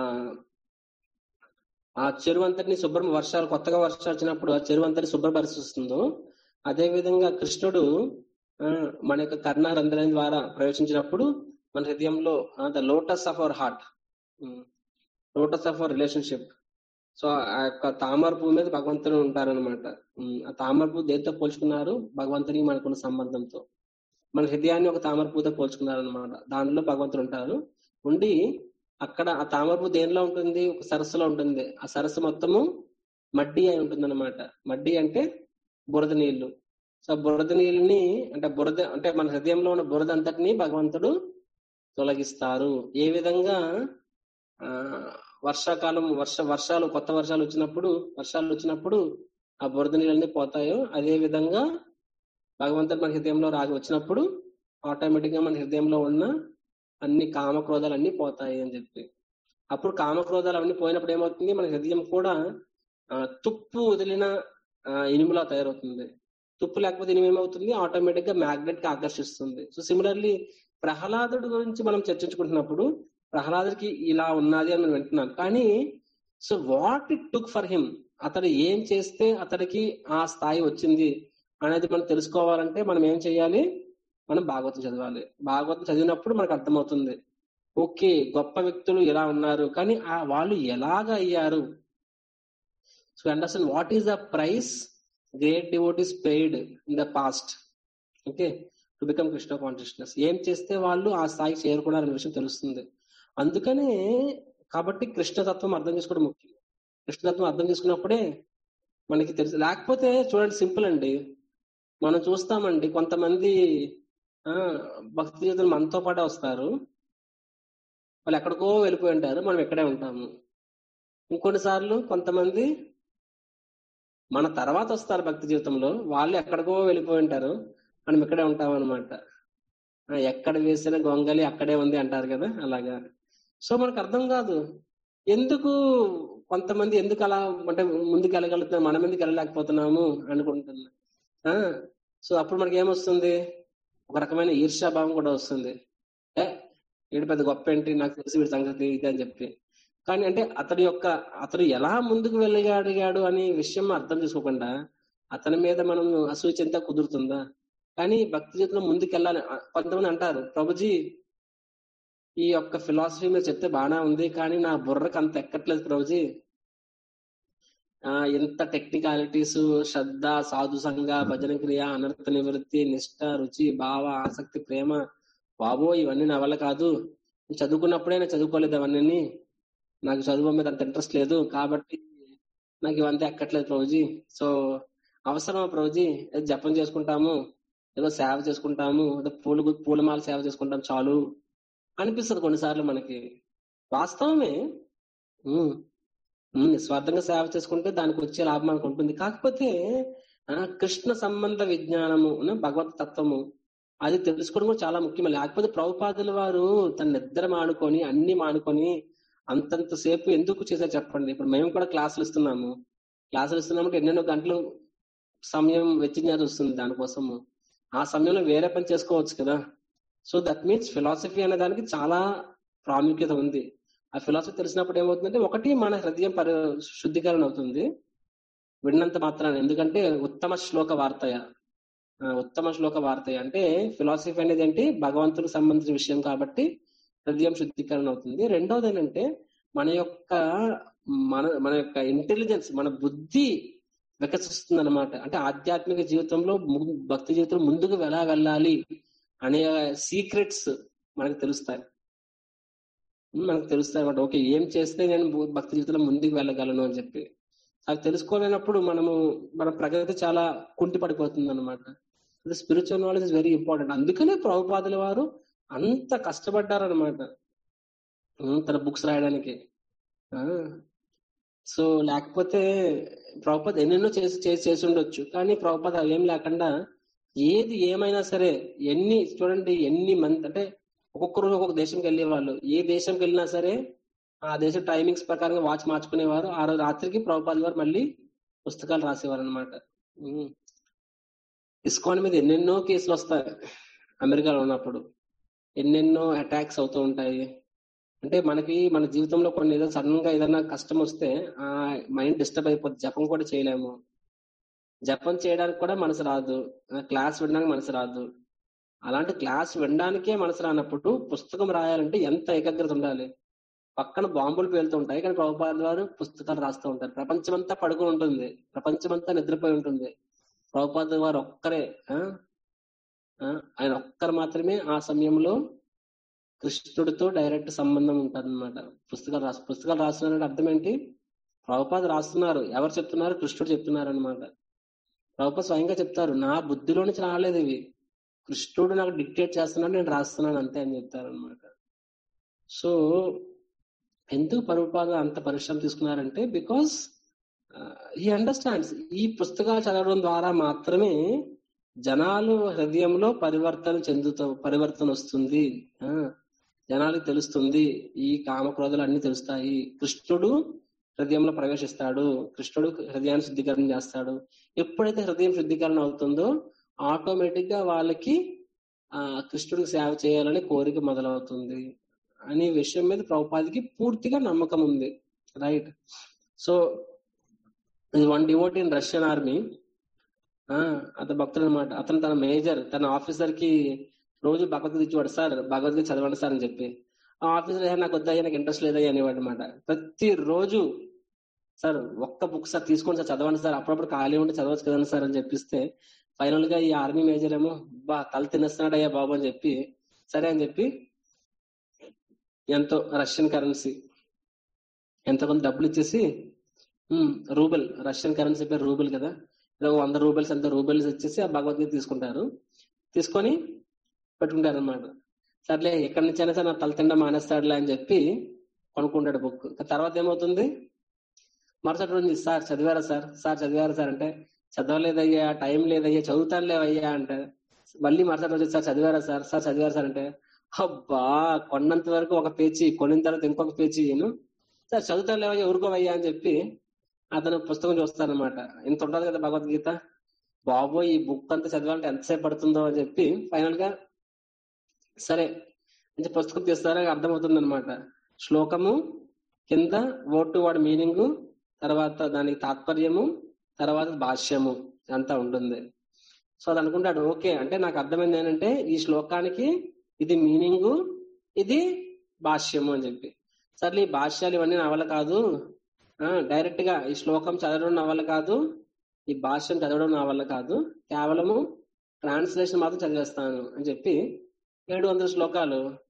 ఆ చెరువు అంతటిని శుభ్రం, వర్షాలు కొత్తగా వర్షాలు వచ్చినప్పుడు ఆ చెరువు అంతటిని శుభ్రపరుస్తుందో, అదే విధంగా కృష్ణుడు ఆ, మన యొక్క కర్ణ రంధ్రం ద్వారా ప్రవేశించినప్పుడు మన హృదయంలో the lotus of our heart, lotus of our relationship. So ఆ యొక్క తామర పువ్వు మీద భగవంతుడు ఉంటారనమాట. ఆ తామర పువ్వు దేనితో పోల్చుకున్నారు? భగవంతునికి మనకున్న సంబంధంతో. మన హృదయాన్ని ఒక తామర పువ్వుతో పోల్చుకున్నారు అనమాట. దానిలో భగవంతుడు ఉంటారు. ఉండి అక్కడ ఆ తామర పువ్వు దేనిలో ఉంటుంది? ఒక సరస్సులో ఉంటుంది. ఆ సరస్సు మొత్తము మడ్డి అయి ఉంటుంది అనమాట. మడ్డి అంటే బురద నీళ్లు. సో బురద నీళ్ళని అంటే బురద అంటే మన హృదయంలో ఉన్న బురద అంతటిని భగవంతుడు తొలగిస్తారు. ఏ విధంగా ఆ వర్షాకాలం వర్ష వర్షాలు కొత్త వర్షాలు వచ్చినప్పుడు వర్షాలు వచ్చినప్పుడు ఆ బురద నీళ్ళన్నీ పోతాయో, అదే విధంగా భగవంతుడు మన హృదయంలో రాగి వచ్చినప్పుడు ఆటోమేటిక్ గా మన హృదయంలో ఉన్న అన్ని కామక్రోధాలు అన్ని పోతాయి అని చెప్పి. అప్పుడు కామక్రోధాలు అవన్నీ పోయినప్పుడు ఏమవుతుంది? మన హృదయం కూడా ఆ తుప్పు వదిలిన ఆ ఇనుములా తయారవుతుంది. తుప్పు లేకపోతే ఇనుము ఏమవుతుంది? ఆటోమేటిక్ గా మ్యాగ్నెట్ కి ఆకర్షిస్తుంది. సో సిమిలర్లీ ప్రహ్లాదుడి గురించి మనం చర్చించుకుంటున్నప్పుడు ప్రహ్లాదుడికి ఇలా ఉన్నది అని మనం వింటున్నాం. కానీ so what it took for him, అతడు ఏం చేస్తే అతడికి ఆ స్థాయి వచ్చింది అనేది మనం తెలుసుకోవాలంటే మనం ఏం చేయాలి? మనం భాగవతం చదవాలి. భాగవతం చదివినప్పుడు మనకు అర్థమవుతుంది, ఓకే గొప్ప వ్యక్తులు ఇలా ఉన్నారు, కానీ ఆ వాళ్ళు ఎలాగ అయ్యారు. So understand what is the price great devotees paid in the past, okay, to become Krishna consciousness. ఏం చేస్తే వాళ్ళు ఆ స్థాయికి చేరుకున్నారనే విషయం తెలుస్తుంది. అందుకనే కాబట్టి కృష్ణతత్వం అర్థం చేసుకోవడం ముఖ్యం. కృష్ణతత్వం అర్థం చేసుకున్నప్పుడే మనకి తెలుసు. లేకపోతే చూడండి, సింపుల్ అండి, మనం చూస్తామండి కొంతమంది ఆ భక్తి జీవితం మనతో పాటే వస్తారు, వాళ్ళు ఎక్కడికో వెళ్ళిపోయి ఉంటారు, మనం ఇక్కడే ఉంటాము. ఇంకొన్నిసార్లు కొంతమంది మన తర్వాత వస్తారు భక్తి జీవితంలో, వాళ్ళు ఎక్కడికో వెళ్ళిపోయి ఉంటారు, మనం ఇక్కడే ఉంటాం అనమాట. ఎక్కడ వేసిన గొంగలి అక్కడే ఉంది అంటారు కదా, అలాగా. సో మనకు అర్థం కాదు ఎందుకు కొంతమంది ఎందుకు అలా అంటే ముందుకు వెళ్ళగలుగుతున్నాం, మనం ఎందుకు వెళ్ళలేకపోతున్నాము అనుకుంటున్నా. ఆ సో అప్పుడు మనకి ఏమొస్తుంది? ఒక రకమైన ఈర్ష్యాభావం కూడా వస్తుంది. ఏ వీడి పెద్ద గొప్ప ఏంటి, నాకు తెలిసి వీడి సంగతి ఇది అని చెప్పి. కానీ అంటే అతడి యొక్క అతడు ఎలా ముందుకు వెళ్ళగలిగాడు అనే విషయం అర్థం చేసుకోకుండా అతని మీద మనం అసూయ చెంత కుదురుతుందా? కానీ భక్తి జీవితంలో ముందుకు వెళ్ళాలి. కొంతమంది అంటారు, ప్రభుజీ ఈ యొక్క ఫిలాసఫీ మీరు చెప్తే బాగానే ఉంది, కానీ నా బుర్రకు అంత ఎక్కట్లేదు ప్రభుజీ. ఆ ఎంత టెక్నికాలిటీస్, శ్రద్ధ, సాధు సంఘ, భజన క్రియ, అనర్థ నివృత్తి, నిష్ఠ, రుచి, భావ, ఆసక్తి, ప్రేమ, బాబో ఇవన్నీ నా వల్ల కాదు. చదువుకున్నప్పుడే నేను చదువుకోలేదు అవన్నీ. నాకు చదువు మీద అంత ఇంట్రెస్ట్ లేదు, కాబట్టి నాకు ఇవంతా ఎక్కట్లేదు ప్రభుజీ. సో అవసరమా ప్రభుజీ? ఏదో జపం చేసుకుంటాము, ఏదో సేవ చేసుకుంటాము, ఏదో పూల పూలమాల సేవ చేసుకుంటాం చాలు అనిపిస్తుంది కొన్నిసార్లు మనకి. వాస్తవమే, ఉమ్, ఉమ్, నిస్వార్థంగా సేవ చేసుకుంటే దానికి వచ్చే లాభం మనకు ఉంటుంది. కాకపోతే ఆ కృష్ణ సంబంధ విజ్ఞానము, ఉమ్, భగవత్ తత్వము అది తెలుసుకోవడం కూడా చాలా ముఖ్యం. లేకపోతే ప్రభుపాదుల వారు తన నిద్ర మానుకొని అన్ని మానుకొని అంతంత సేపు ఎందుకు చేశారు చెప్పండి. ఇప్పుడు మేము కూడా క్లాసులు ఇస్తున్నాము, క్లాసులు ఇస్తున్నామంటే ఎన్నెన్నో గంటలు సమయం వెచ్చించాల్సి వస్తుంది దానికోసము. ఆ సమయంలో వేరే పని చేసుకోవచ్చు కదా. సో దట్ మీన్స్ ఫిలాసఫీ అనే దానికి చాలా ప్రాముఖ్యత ఉంది. ఆ ఫిలాసఫీ తెలిసినప్పుడు ఏమవుతుందంటే, ఒకటి మన హృదయం పరి శుద్ధీకరణ అవుతుంది విన్నంత మాత్రాన్ని. ఎందుకంటే ఉత్తమ శ్లోక వార్తయ, ఆ, ఉత్తమ శ్లోక వార్తయ అంటే ఫిలాసఫీ అనేది ఏంటి, భగవంతుడికి సంబంధించిన విషయం కాబట్టి హృదయం శుద్ధీకరణ అవుతుంది. రెండోది ఏంటంటే మన యొక్క మన మన యొక్క ఇంటెలిజెన్స్, మన బుద్ధి వికసిస్తుంది అనమాట. అంటే ఆధ్యాత్మిక జీవితంలో ము- భక్తి జీవితంలో ముందుకు ఎలా వెళ్ళాలి అనే సీక్రెట్స్ మనకు తెలుస్తాయి. మనకు తెలుస్తాయి అనమాట. ఓకే, ఏం చేస్తే నేను భూ- భక్తి జీవితంలో ముందుకు వెళ్ళగలను అని చెప్పి అవి తెలుసుకోలేనప్పుడు మనము మన ప్రగతి చాలా కుంటి పడిపోతుంది అనమాట. Spiritual knowledge is very important. అందుకనే ప్రభుపాదుల వారు అంత కష్టపడ్డారనమాట తన బుక్స్ రాయడానికి. సో లేకపోతే ప్రభుపాద ఎన్నెన్నో చేసి చేసి చేసి ఉండొచ్చు, కానీ ప్రభుపాద ఏం లేకుండా ఏది ఏమైనా సరే, ఎన్ని చూడండి ఎన్ని మంది అంటే ఒక్కొక్క రోజు ఒక్కొక్క దేశంకి వెళ్ళేవాళ్ళు. ఏ దేశంకి వెళ్ళినా సరే ఆ దేశ టైమింగ్స్ ప్రకారంగా వాచ్ మార్చుకునేవారు. ఆ రోజు రాత్రికి ప్రభుపాద వారు మళ్ళీ పుస్తకాలు రాసేవారు అనమాట. ఇస్కాన్ మీద ఎన్నెన్నో కేసులు వస్తాయి అమెరికాలో ఉన్నప్పుడు, ఎన్నెన్నో అటాక్స్ అవుతూ ఉంటాయి. అంటే మనకి మన జీవితంలో కొన్ని ఏదో సడన్ గా ఏదైనా కష్టం వస్తే ఆ మైండ్ డిస్టర్బ్ అయిపోతుంది, జపం కూడా చేయలేము, జపం చేయడానికి కూడా మనసు రాదు, ఆ క్లాస్ వినడానికి మనసు రాదు. అలాంటి క్లాస్ వినడానికే మనసు రానప్పుడు పుస్తకం రాయాలంటే ఎంత ఏకాగ్రత ఉండాలి. పక్కన బాంబులు పేలుతూ ఉంటాయి, కానీ ప్రభుపాద వారు పుస్తకాలు రాస్తూ ఉంటారు. ప్రపంచమంతా పడుకుని ఉంటుంది, ప్రపంచమంతా నిద్రపోయి ఉంటుంది, ప్రభుపాద వారు ఒక్కరే ఆ ఆ, ఆయన ఒక్కరు మాత్రమే ఆ సమయంలో కృష్ణుడితో డైరెక్ట్ సంబంధం ఉంటుంది అనమాట. పుస్తకాలు రాసు పుస్తకాలు రాస్తున్నారంటే అర్థం ఏంటి, ప్రభుపాద రాస్తున్నారు, ఎవరు చెప్తున్నారు, కృష్ణుడు చెప్తున్నారు అనమాట. ప్రభుపాద స్వయంగా చెప్తారు, నా బుద్ధిలో నుంచి రాలేదు ఇవి, కృష్ణుడు నాకు డిక్టేట్ చేస్తున్నాడు, నేను రాస్తున్నాను అంతే అని చెప్తారు అనమాట. సో ఎందుకు ప్రభుపాద అంత పరిశ్రమ తీసుకున్నారంటే, బికాస్ హీ అండర్స్టాండ్స్ ఈ పుస్తకాలు చదవడం ద్వారా మాత్రమే జనాలు హృదయంలో పరివర్తన చెందుతా పరివర్తన వస్తుంది, ఆ జనాలకు తెలుస్తుంది, ఈ కామక్రోధాలు అన్ని తెలుస్తాయి, కృష్ణుడు హృదయంలో ప్రవేశిస్తాడు, కృష్ణుడు హృదయాన్ని శుద్ధీకరణ చేస్తాడు. ఎప్పుడైతే హృదయం శుద్ధీకరణ అవుతుందో ఆటోమేటిక్ గా వాళ్ళకి ఆ కృష్ణుడికి సేవ చేయాలనే కోరిక మొదలవుతుంది అనే విషయం మీద ప్రభుపాదికి పూర్తిగా నమ్మకం ఉంది. Right. So one devote in Russian army, ఆ అతను భక్తుడు అనమాట. అతను తన మేజర్ తన ఆఫీసర్ కి రోజు భగవద్గీత ఇచ్చేవాడు, సార్ భగవద్గీత చదవండి సార్ అని చెప్పి. ఆ ఆఫీసర్ నాకు వద్దయ్యా, నాకు ఇంట్రెస్ట్ లేదయ్యా అనేవాడు అనమాట. ప్రతి రోజు సార్ ఒక్క బుక్ సార్ తీసుకోండి సార్, చదవండి సార్, అప్పుడప్పుడు ఖాళీ ఉంటే చదవచ్చు కదండి సార్ అని చెప్పిస్తే ఫైనల్ గా ఈ ఆర్మీ మేజర్ ఏమో బా తల తినేస్తున్నాడు అయ్యా బాబు అని చెప్పి సరే అని చెప్పి ఎంతో రష్యన్ కరెన్సీ ఎంతో కొంత డబ్బులు ఇచ్చేసి, రూబెల్ రష్యన్ కరెన్సీ పేరు రూబెల్ కదా, వంద రూబెల్స్ ఎంత రూబెల్స్ ఇచ్చేసి ఆ భగవద్గీత తీసుకుంటారు. తీసుకొని పెట్టుకుంటారు అనమాట. సర్లే ఎక్కడి నుంచైనా సరే నా తల తిండా మానేస్తాడులే అని చెప్పి కొనుక్కుంటాడు బుక్. తర్వాత ఏమవుతుంది, మరుసటి రోజు సార్ చదివారా సార్, సార్ చదివారా సార్ అంటే చదవలేదయ్యా, టైం లేదయ్యా, చదువుతాను లేవయ్యా అంటే మళ్ళీ మరుసటి రోజు సార్ చదివారా సార్, సార్ చదివారా సార్ అంటే అబ్బా కొన్నంత వరకు ఒక పేజీ, కొనిన తర్వాత ఇంకొక పేజీ, సార్ చదువుతాను లేవయ్యా ఊరుకోవయ్యా అని చెప్పి అతను పుస్తకం చూస్తారనమాట. ఇంత ఉంటుంది కదా భగవద్గీత, బాబోయ్ ఈ బుక్ అంతా చదవాలంటే ఎంతసేపు పడుతుందో అని చెప్పి ఫైనల్ గా సరే అంటే పుస్తకం తీస్తారా అర్థమవుతుంది అనమాట. శ్లోకము కింద వర్డ్ టు వర్డ్ మీనింగ్, తర్వాత దానికి తాత్పర్యము, తర్వాత భాష్యము అంతా ఉంటుంది. సో అది అనుకుంటాడు, ఓకే అంటే నాకు అర్థమైంది ఏంటంటే ఈ శ్లోకానికి ఇది మీనింగు, ఇది భాష్యము అని చెప్పి. సర్లే ఈ భాష్యాలు ఇవన్నీ నా వల్ల కాదు, డైరెక్ట్ గా ఈ శ్లోకం చదవడం నా వల్ల కాదు, ఈ భాష్యం చదవడం నా వల్ల కాదు, కేవలము ట్రాన్స్లేషన్ మాత్రం చదివేస్తాను అని చెప్పి ఏడు వందల శ్లోకాలు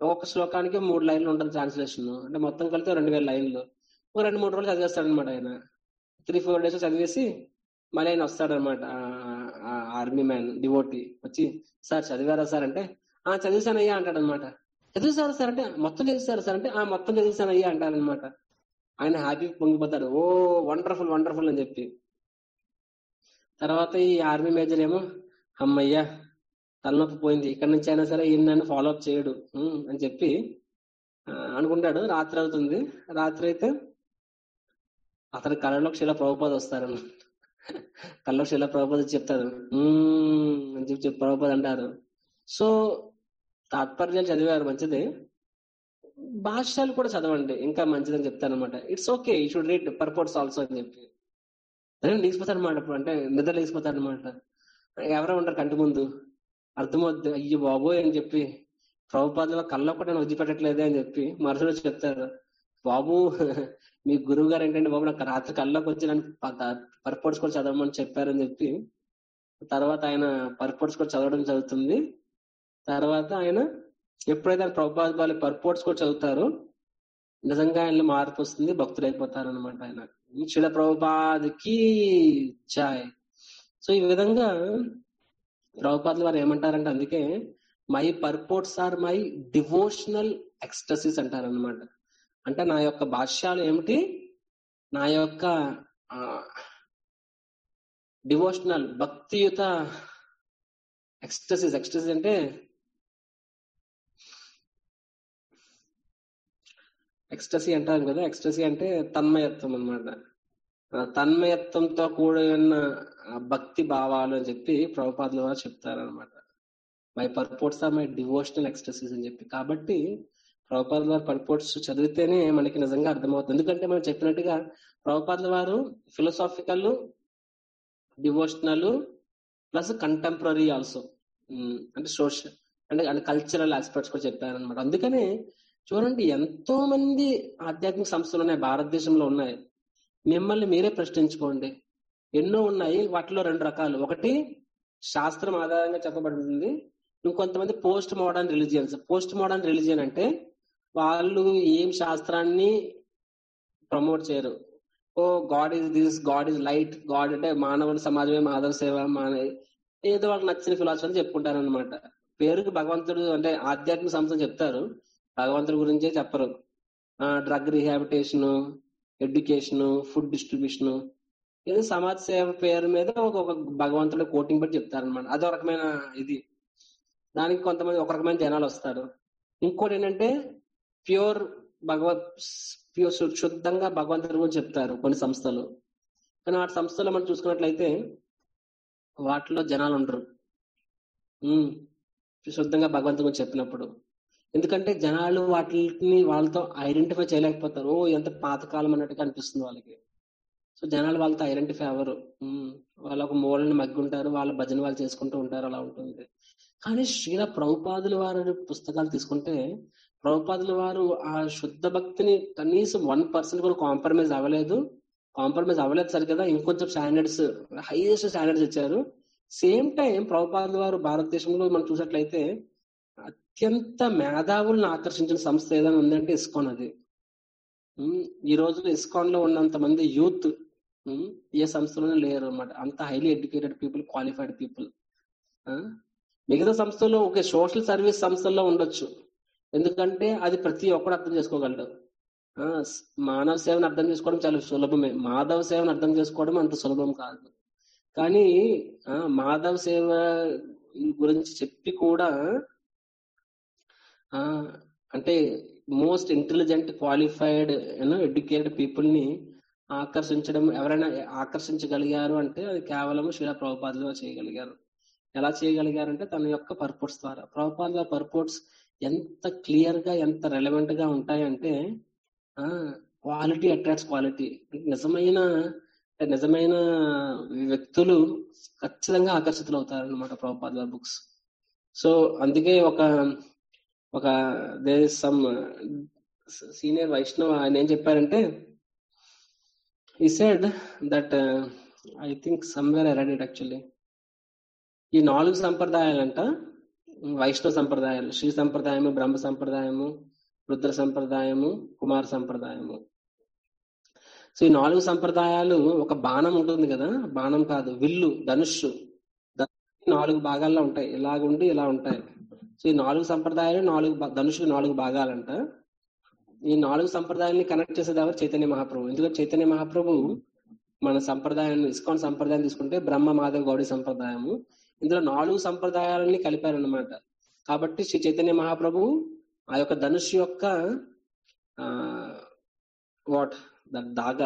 ఒక్కొక్క శ్లోకానికి మూడు లైన్లు ఉంటుంది ట్రాన్స్లేషన్, అంటే మొత్తం కలిపితే రెండు వేల లైన్లు. ఒక రెండు మూడు రోజులు చదివేస్తాడు అనమాట ఆయన. త్రీ ఫోర్ డేస్ చదివేసి మళ్ళీ ఆయన వస్తాడు అనమాట, ఆర్మీ మ్యాన్ డివోటీ వచ్చి, సార్ చదివారా సార్ అంటే, ఆ చదివేశానయ్యా అంటాడు అనమాట. చదివేశారు సార్ అంటే, మొత్తం చదివేశారు సార్ అంటే, ఆ మొత్తం చదివేశానయ్యా అంటారు అనమాట. ఆయన హ్యాపీ పొంగిపోతాడు, ఓ వండర్ఫుల్ వండర్ఫుల్ అని చెప్పి. తర్వాత ఈ ఆర్మీ మేజర్ ఏమో, అమ్మయ్యా తలనొప్పి పోయింది, ఇక్కడ నుంచి అయినా సరే ఈయన నన్ను ఫాలో అప్ చేయడు ఉమ్, అని చెప్పి ఆ, అనుకుంటాడు. రాత్రి అవుతుంది. రాత్రి అయితే అతని కళ్ళలో శిలా ప్రభుపాద వస్తారు. కళ్ళలో శిలా ప్రభుపాద చెప్తారు, "ఉమ్" అని చెప్పి చెప్పి ప్రభుపాద అంటారు. సో తాత్పర్యాలు చదివారు, మంచిది. భాష్యాలు కూడా చదవండి, ఇంకా మంచిదని చెప్తాను అనమాట. It's okay, you should read purports also అని చెప్పి. అదే లేచిపోతారు అనమాట. ఇప్పుడు అంటే నిద్ర లేచిపోతారు అనమాట. ఎవరో ఉంటారు కంటి ముందు, అర్థమవుద్ది, అయ్యో బాబోయ్ అని చెప్పి, ప్రభుపాదలో కళ్ళ కూడా నేను వదిలిపెట్టట్లేదే అని చెప్పి మరుసటి రోజు చెప్తారు, బాబు మీ గురువు గారు ఏంటంటే బాబు నాకు రాత్రి కళ్ళకి వచ్చి నన్ను పర్పోర్ట్స్ కూడా చదవమని చెప్పారని చెప్పి, తర్వాత ఆయన పర్పోర్ట్స్ కూడా చదవడం చదువుతుంది. తర్వాత ఆయన ఎప్పుడైతే ఆయన ప్రభుపాద వాళ్ళ పర్పోర్ట్స్ కూడా చదువుతారో నిజంగా ఆయన మార్పు వస్తుంది, భక్తులు అయిపోతారు అనమాట. ఆయన శిల ప్రభుపాదకి జాయ్. సో ఈ విధంగా ప్రభుపాదుల వారు ఏమంటారంటే, అందుకే my purports are my devotional ecstasies అంటారు అనమాట. అంటే నా యొక్క భాష్యాలు ఏమిటి, నా యొక్క డివోషనల్ భక్తియుత ఎక్స్టసిస్. ఎక్స్టసిస్ అంటే ఎక్స్టసీ అంటారు కదా, ఎక్స్టసీ అంటే తన్మయత్వం అనమాట. తన్మయత్వంతో కూడిన భక్తి భావాలు అని చెప్పి ప్రభుపాదుల వారు చెప్తారనమాట. My purports are my devotional ecstasies అని చెప్పి. కాబట్టి ప్రభుపాదుల వారి పర్పోర్ట్స్ చదివితేనే మనకి నిజంగా అర్థమవుతుంది. ఎందుకంటే మనం చెప్పినట్టుగా ప్రభుపాదుల వారు philosophical, devotional plus contemporary also, అంటే సోషల్ అంటే అంటే కల్చరల్ ఆస్పెక్ట్స్ కూడా చెప్పారనమాట. అందుకనే చూడండి, ఎంతో మంది ఆధ్యాత్మిక సంస్థలు ఉన్నాయి, భారతదేశంలో ఉన్నాయి. మిమ్మల్ని మీరే ప్రశ్నించుకోండి, ఎన్నో ఉన్నాయి. వాటిలో రెండు రకాలు, ఒకటి శాస్త్రం ఆధారంగా చెప్పబడి ఉంటుంది, ఇంకొంతమంది post modern religions. Post modern religion అంటే వాళ్ళు ఏం శాస్త్రాన్ని ప్రమోట్ చేయరు. Oh god is this, god is light, god అంటే మానవుని సమాజమే మాధవ సేవ, మాన ఏదో వాళ్ళకి నచ్చిన ఫిలాసఫీ చెప్పుకుంటారు అనమాట. పేరుకి భగవంతుడు అంటే ఆధ్యాత్మిక సంస్థ చెప్తారు, భగవంతుడి గురించే చెప్పరు. Drug rehabilitation, education, food distribution, ఏదో సమాజ సేవ పేరు మీద ఒక భగవంతుడి కోటింగ్ బట్టి చెప్తారనమాట. అదో రకమైన ఇది. దానికి కొంతమంది ఒక రకమైన జనాలు వస్తారు. ఇంకోటి ఏంటంటే ప్యూర్ భగవత్ ప్యూర్ శుద్ధంగా భగవంతుడి గురించి చెప్తారు కొన్ని సంస్థలు. కానీ ఆ సంస్థలో మనం చూసుకున్నట్లయితే వాటిలో జనాలు ఉండరు శుద్ధంగా భగవంతుడి గురించి చెప్పినప్పుడు. ఎందుకంటే జనాలు వాటిని వాళ్ళతో ఐడెంటిఫై చేయలేకపోతారు. ఓ ఎంత పాతకాలం అన్నట్టుగా అనిపిస్తుంది వాళ్ళకి. సో జనాలు వాళ్ళతో ఐడెంటిఫై అవ్వరు. వాళ్ళ ఒక మూలని మగ్గి ఉంటారు, వాళ్ళ భజన వాళ్ళు చేసుకుంటూ ఉంటారు, అలా ఉంటుంది. కానీ శ్రీల ప్రభుపాదుల వారి పుస్తకాలు తీసుకుంటే ప్రభుపాదుల వారు ఆ శుద్ధ భక్తిని కనీసం వన్ పర్సెంట్ కూడా కాంప్రమైజ్ అవ్వలేదు. కాంప్రమైజ్ అవ్వలేదు సరి కదా, ఇంకొంచెం స్టాండర్డ్స్, హైయెస్ట్ స్టాండర్డ్స్ ఇచ్చారు. సేమ్ టైం ప్రభుపాదుల వారు భారతదేశంలో మనం చూసినట్లయితే అత్యంత మేధావులను ఆకర్షించిన సంస్థ ఏదైనా ఉందంటే ఇస్కాన్. అది ఈ రోజులో ఇస్కాన్ లో ఉన్నంత మంది యూత్ ఏ సంస్థలోనే లేరు అనమాట. అంత highly educated people, qualified people. మిగతా సంస్థల్లో ఒక సోషల్ సర్వీస్ సంస్థల్లో ఉండొచ్చు, ఎందుకంటే అది ప్రతి ఒక్కడు అర్థం చేసుకోగలడు. మానవ సేవను అర్థం చేసుకోవడం చాలా సులభమే, మాధవ సేవను అర్థం చేసుకోవడం అంత సులభం కాదు. కానీ మాధవ సేవ గురించి చెప్పి కూడా ఆ అంటే most intelligent, qualified, you know educated people ని ఆకర్షించడం, ఎవరైనా ఆకర్షించగలిగారు అంటే అది కేవలం శ్రీల ప్రభుపాదులు చేయగలిగారు. ఎలా చేయగలిగారంటే తన యొక్క పర్పోర్ట్స్ ద్వారా. ప్రభుపాదుల పర్పోర్ట్స్ ఎంత క్లియర్ గా, ఎంత రెలవెంట్ గా ఉంటాయంటే ఆ క్వాలిటీ అట్రాక్ట్స్ క్వాలిటీ. నిజమైన నిజమైన వ్యక్తులు ఖచ్చితంగా ఆకర్షితులు అవుతారు అనమాట ప్రభుపాదుల బుక్స్. సో అందుకే ఒక ఒక there is some senior Vaishnav ఆయన ఏం చెప్పారంటే, he said that uh, I think somewhere I read it actually, ఈ నాలుగు సంప్రదాయాలంట వైష్ణవ సంప్రదాయాలు, శ్రీ సంప్రదాయము, బ్రహ్మ సంప్రదాయము, రుద్ర సంప్రదాయము, కుమార సంప్రదాయము. సో ఈ నాలుగు సంప్రదాయాలు, ఒక బాణం ఉంటుంది కదా, బాణం కాదు విల్లు, ధనుష్సు, ధనుష్సు నాలుగు భాగాల్లో ఉంటాయి, ఇలాగుండి ఇలా ఉంటాయి. సో ఈ నాలుగు సంప్రదాయాలు నాలుగు భా- ధనుషులు నాలుగు భాగాలంట. ఈ నాలుగు సంప్రదాయాన్ని కనెక్ట్ చేసేది ఎవరు? చైతన్య మహాప్రభు. ఎందుకంటే చైతన్య మహాప్రభు మన సంప్రదాయాన్ని, ఇస్కాన్ సంప్రదాయం తీసుకుంటే బ్రహ్మ మాధవ్ గౌడి సంప్రదాయము, ఇందులో నాలుగు సంప్రదాయాలని కలిపారనమాట. కాబట్టి శ్రీ చైతన్య మహాప్రభు ఆ యొక్క ధనుష్ యొక్క ఆ వాట్ దాగా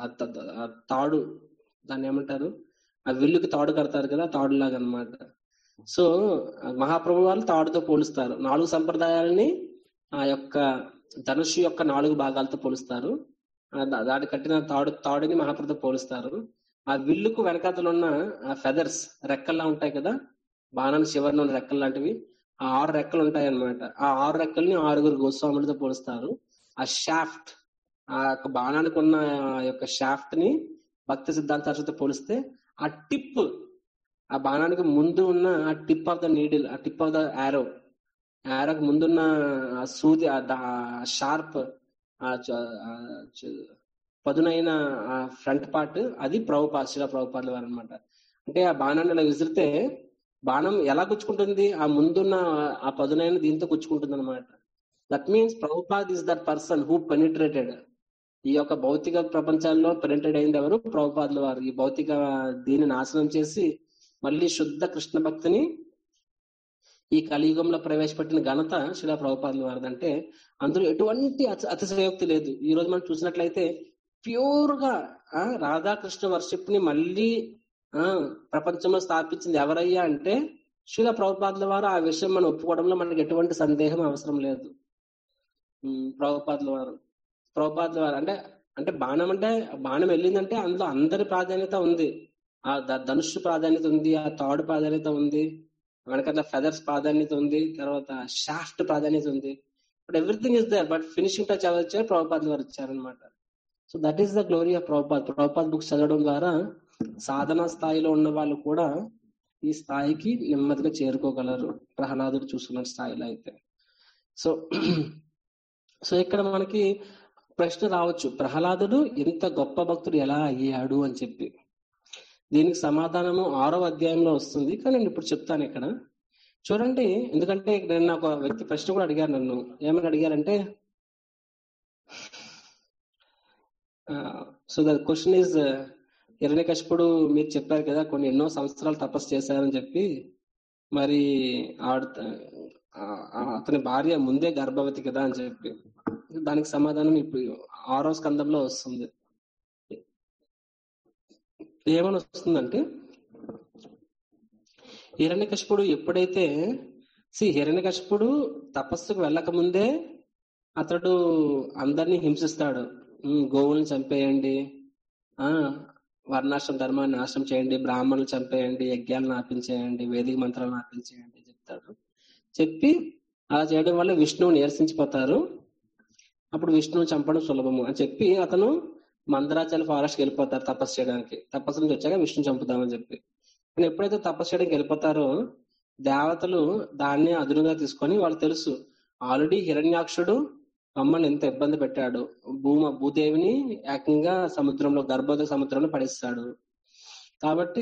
తాడు, దాన్ని ఏమంటారు, ఆ విల్లుకి తాడు కడతారు కదా, తాడు లాగా అనమాట. సో మహాప్రభు వాళ్ళు తాడుతో పోలుస్తారు. నాలుగు సంప్రదాయాలని ఆ యొక్క ధనుషు యొక్క నాలుగు భాగాలతో పోలుస్తారు. ఆ దా- దాడి కట్టిన తాడు తాడుని మహాప్రభుతో పోలుస్తారు. ఆ విల్లుకు వెనకాతలు ఉన్న ఆ ఫెదర్స్, రెక్కల్లా ఉంటాయి కదా, బాణానికి చివరిన ఉన్న రెక్కలు లాంటివి, ఆ ఆరు రెక్కలు ఉంటాయి అన్నమాట. ఆ ఆరు రెక్కల్ని ఆరుగురు గోస్వాములతో పోలుస్తారు. ఆ షాఫ్ట్, ఆ యొక్క బాణానికి ఉన్న ఆ యొక్క షాఫ్ట్ ని భక్తి సిద్ధాంత సరస్వతితో పోలిస్తే, ఆ టిప్, ఆ బాణానికి ముందు ఉన్న ఆ టిప్ ఆఫ్ ద నీడిల్, ఆ టిప్ ఆఫ్ ద యారో, యారోకి ముందున్న ఆ సూది, ఆ షార్ప్, ఆ చ- ఆ చ- పదునైన ఆ ఫ్రంట్ పార్ట్, అది ప్రభుపాద, శిలా ప్రభుపాదుల వారు అనమాట. అంటే ఆ బాణాన్ని ఇలా విసిరితే బాణం ఎలా గుచ్చుకుంటుంది? ఆ ముందున్న ఆ పదునైన దీంతో గుచ్చుకుంటుంది అనమాట. That means Prabhupad is that person who penetrated. ఈ యొక్క భౌతిక ప్రపంచాల్లో పెనిట్రేట్ అయింది ఎవరు? ప్రభుపాదుల వారు. ఈ భౌతిక దీన్ని నాశనం చేసి మళ్ళీ శుద్ధ కృష్ణ భక్తిని ఈ కలియుగంలో ప్రవేశపెట్టిన ఘనత శిలా ప్రభుపాదుల వారిది. అంటే అందులో ఎటువంటి అతి- అతిశయోక్తి లేదు. ఈ రోజు మనం చూసినట్లయితే ప్యూర్ గా ఆ రాధాకృష్ణ వర్షిప్ ని మళ్ళీ ఆ ప్రపంచంలో స్థాపించింది ఎవరయ్యా అంటే శిలా ప్రభుపాదుల వారు. ఆ విషయం మనం ఒప్పుకోవడంలో మనకి ఎటువంటి సందేహం అవసరం లేదు. ఉమ్, ప్రభుపాదుల వారు ప్రభుపాదుల వారు అంటే అంటే బాణం అంటే బాణం వెళ్ళిందంటే అందులో అందరి ప్రాధాన్యత ఉంది. ఆ ద- ధనుషు ప్రాధాన్యత ఉంది, ఆ తాడు ప్రాధాన్యత ఉంది, వెనకట్ల ఫెదర్స్ ప్రాధాన్యత ఉంది, తర్వాత షాఫ్ట్ ప్రాధాన్యత ఉంది. But everything is there. But finishing touch ఎవరు ఇచ్చారు? ప్రభుపాదుల వారు ఇచ్చారనమాట. So that is the glory of Prabhupad. Prabhupad books చదవడం ద్వారా సాధనా స్థాయిలో ఉన్న వాళ్ళు కూడా ఈ స్థాయికి నెమ్మదిగా చేరుకోగలరు, ప్రహ్లాదుడు చూసుకున్న స్థాయిలో అయితే. సో సో ఇక్కడ మనకి ప్రశ్న రావచ్చు, ప్రహ్లాదుడు ఇంత గొప్ప భక్తుడు ఎలా అయ్యాడు అని చెప్పి. దీనికి సమాధానము ఆరో అధ్యాయంలో వస్తుంది, కానీ నేను ఇప్పుడు చెప్తాను ఇక్కడ. చూడండి, ఎందుకంటే నేను ఒక వ్యక్తి ప్రశ్న కూడా అడిగారు నన్ను. ఏమని అడిగారంటే, సో ద క్వశ్చన్ ఈజ్, హిరణ్యకశిపుడు మీరు చెప్పారు కదా కొన్ని ఎన్నో సంవత్సరాలు తపస్సు చేశారని చెప్పి, మరి ఆవిడ ఆ- ఆ- అతని భార్య ముందే గర్భవతి కదా అని చెప్పి. దానికి సమాధానం ఇప్పుడు ఆరో స్కందంలో వస్తుంది. ఏమని వస్తుందంటే, హిరణ్యకశిపుడు ఎప్పుడైతే సి హిరణ్యకశిపుడు తపస్సుకు వెళ్ళక ముందే అతడు అందరినీ హింసిస్తాడు. ఉమ్, గోవుల్ని చంపేయండి, ఆ వర్ణాశ్రమ ధర్మాన్ని నాశనం చేయండి, బ్రాహ్మణులు చంపేయండి, యజ్ఞాలను ఆపించేయండి, వేదిక మంత్రాలను ఆపించేయండి చెప్తాడు. చెప్పి అలా చేయడం వల్ల విష్ణువు నీరసించిపోతారు. అప్పుడు విష్ణువు చంపడం సులభము అని చెప్పి అతను మందరాచల ఫారెస్ట్ కి వెళ్ళిపోతారు తపస్సు చేయడానికి. తపస్సు నుంచి వచ్చాక విష్ణు చంపుదామని చెప్పి. కానీ ఎప్పుడైతే తపస్సు చేయడానికి వెళ్ళిపోతారో దేవతలు దాన్ని అదునుగా తీసుకొని, వాళ్ళు తెలుసు ఆల్రెడీ హిరణ్యాక్షుడు అమ్మని ఎంత ఇబ్బంది పెట్టాడు, భూమ భూదేవిని ఏకంగా సముద్రంలో, గర్భోదయ సముద్రంలో పడేస్తాడు. కాబట్టి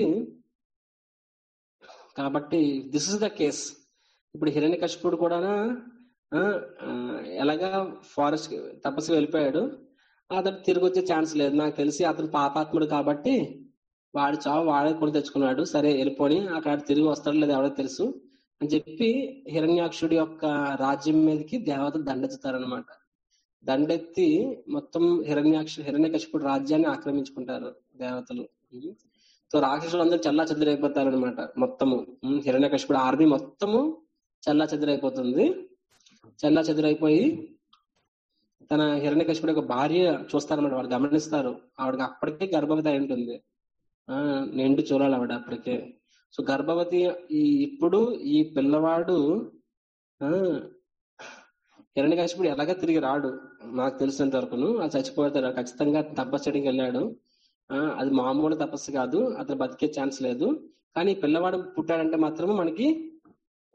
కాబట్టి దిస్ ఇస్ ద కేస్. ఇప్పుడు హిరణ్యకశిపుడు కూడా ఆ, ఆ, ఎలాగా ఫారెస్ట్ తపస్సు వెళ్ళిపోయాడు, అతను తిరిగి వచ్చే ఛాన్స్ లేదు. నాకు తెలిసి అతను పాపాత్ముడు కాబట్టి వాడి చావు వాడే కొని తెచ్చుకున్నాడు, సరే వెళ్ళిపోని, అక్కడ తిరిగి వస్తాడు లేదు ఎవరో తెలుసు అని చెప్పి హిరణ్యాక్షుడి యొక్క రాజ్యం మీదకి దేవతలు దండెత్తుతారనమాట. దండెత్తి మొత్తం హిరణ్యాక్ష హిరణ్యకశిపుడు రాజ్యాన్ని ఆక్రమించుకుంటారు దేవతలు. సో రాక్షసులు అందరూ చల్లా చెదిరైపోతారు అనమాట. మొత్తము ఉమ్, హిరణ్యకశిపుడు ఆర్మీ మొత్తము చల్లా చెదిరైపోతుంది. చల్లా చెదిరైపోయి తన హిరణ్యకశిపుడు యొక్క భార్య చూస్తారన్నమాట. వాళ్ళు గమనిస్తారు, ఆవిడకి అప్పటికే గర్భవతి అయి ఉంటుంది. ఆ నిండు చూడాలి ఆవిడ అప్పటికే. సో గర్భవతి ఈ ఇప్పుడు ఈ పిల్లవాడు ఆ హిరణ్యకశిపుడు ఎలాగా తిరిగి రాడు నాకు తెలిసినంత వరకును. అది చచ్చిపోతాడు ఖచ్చితంగా. తపస్సు చేయడానికి వెళ్ళాడు. ఆ అది మామూలు తపస్సు కాదు, అతను బతికే ఛాన్స్ లేదు. కానీ ఈ పిల్లవాడు పుట్టాడంటే మాత్రము మనకి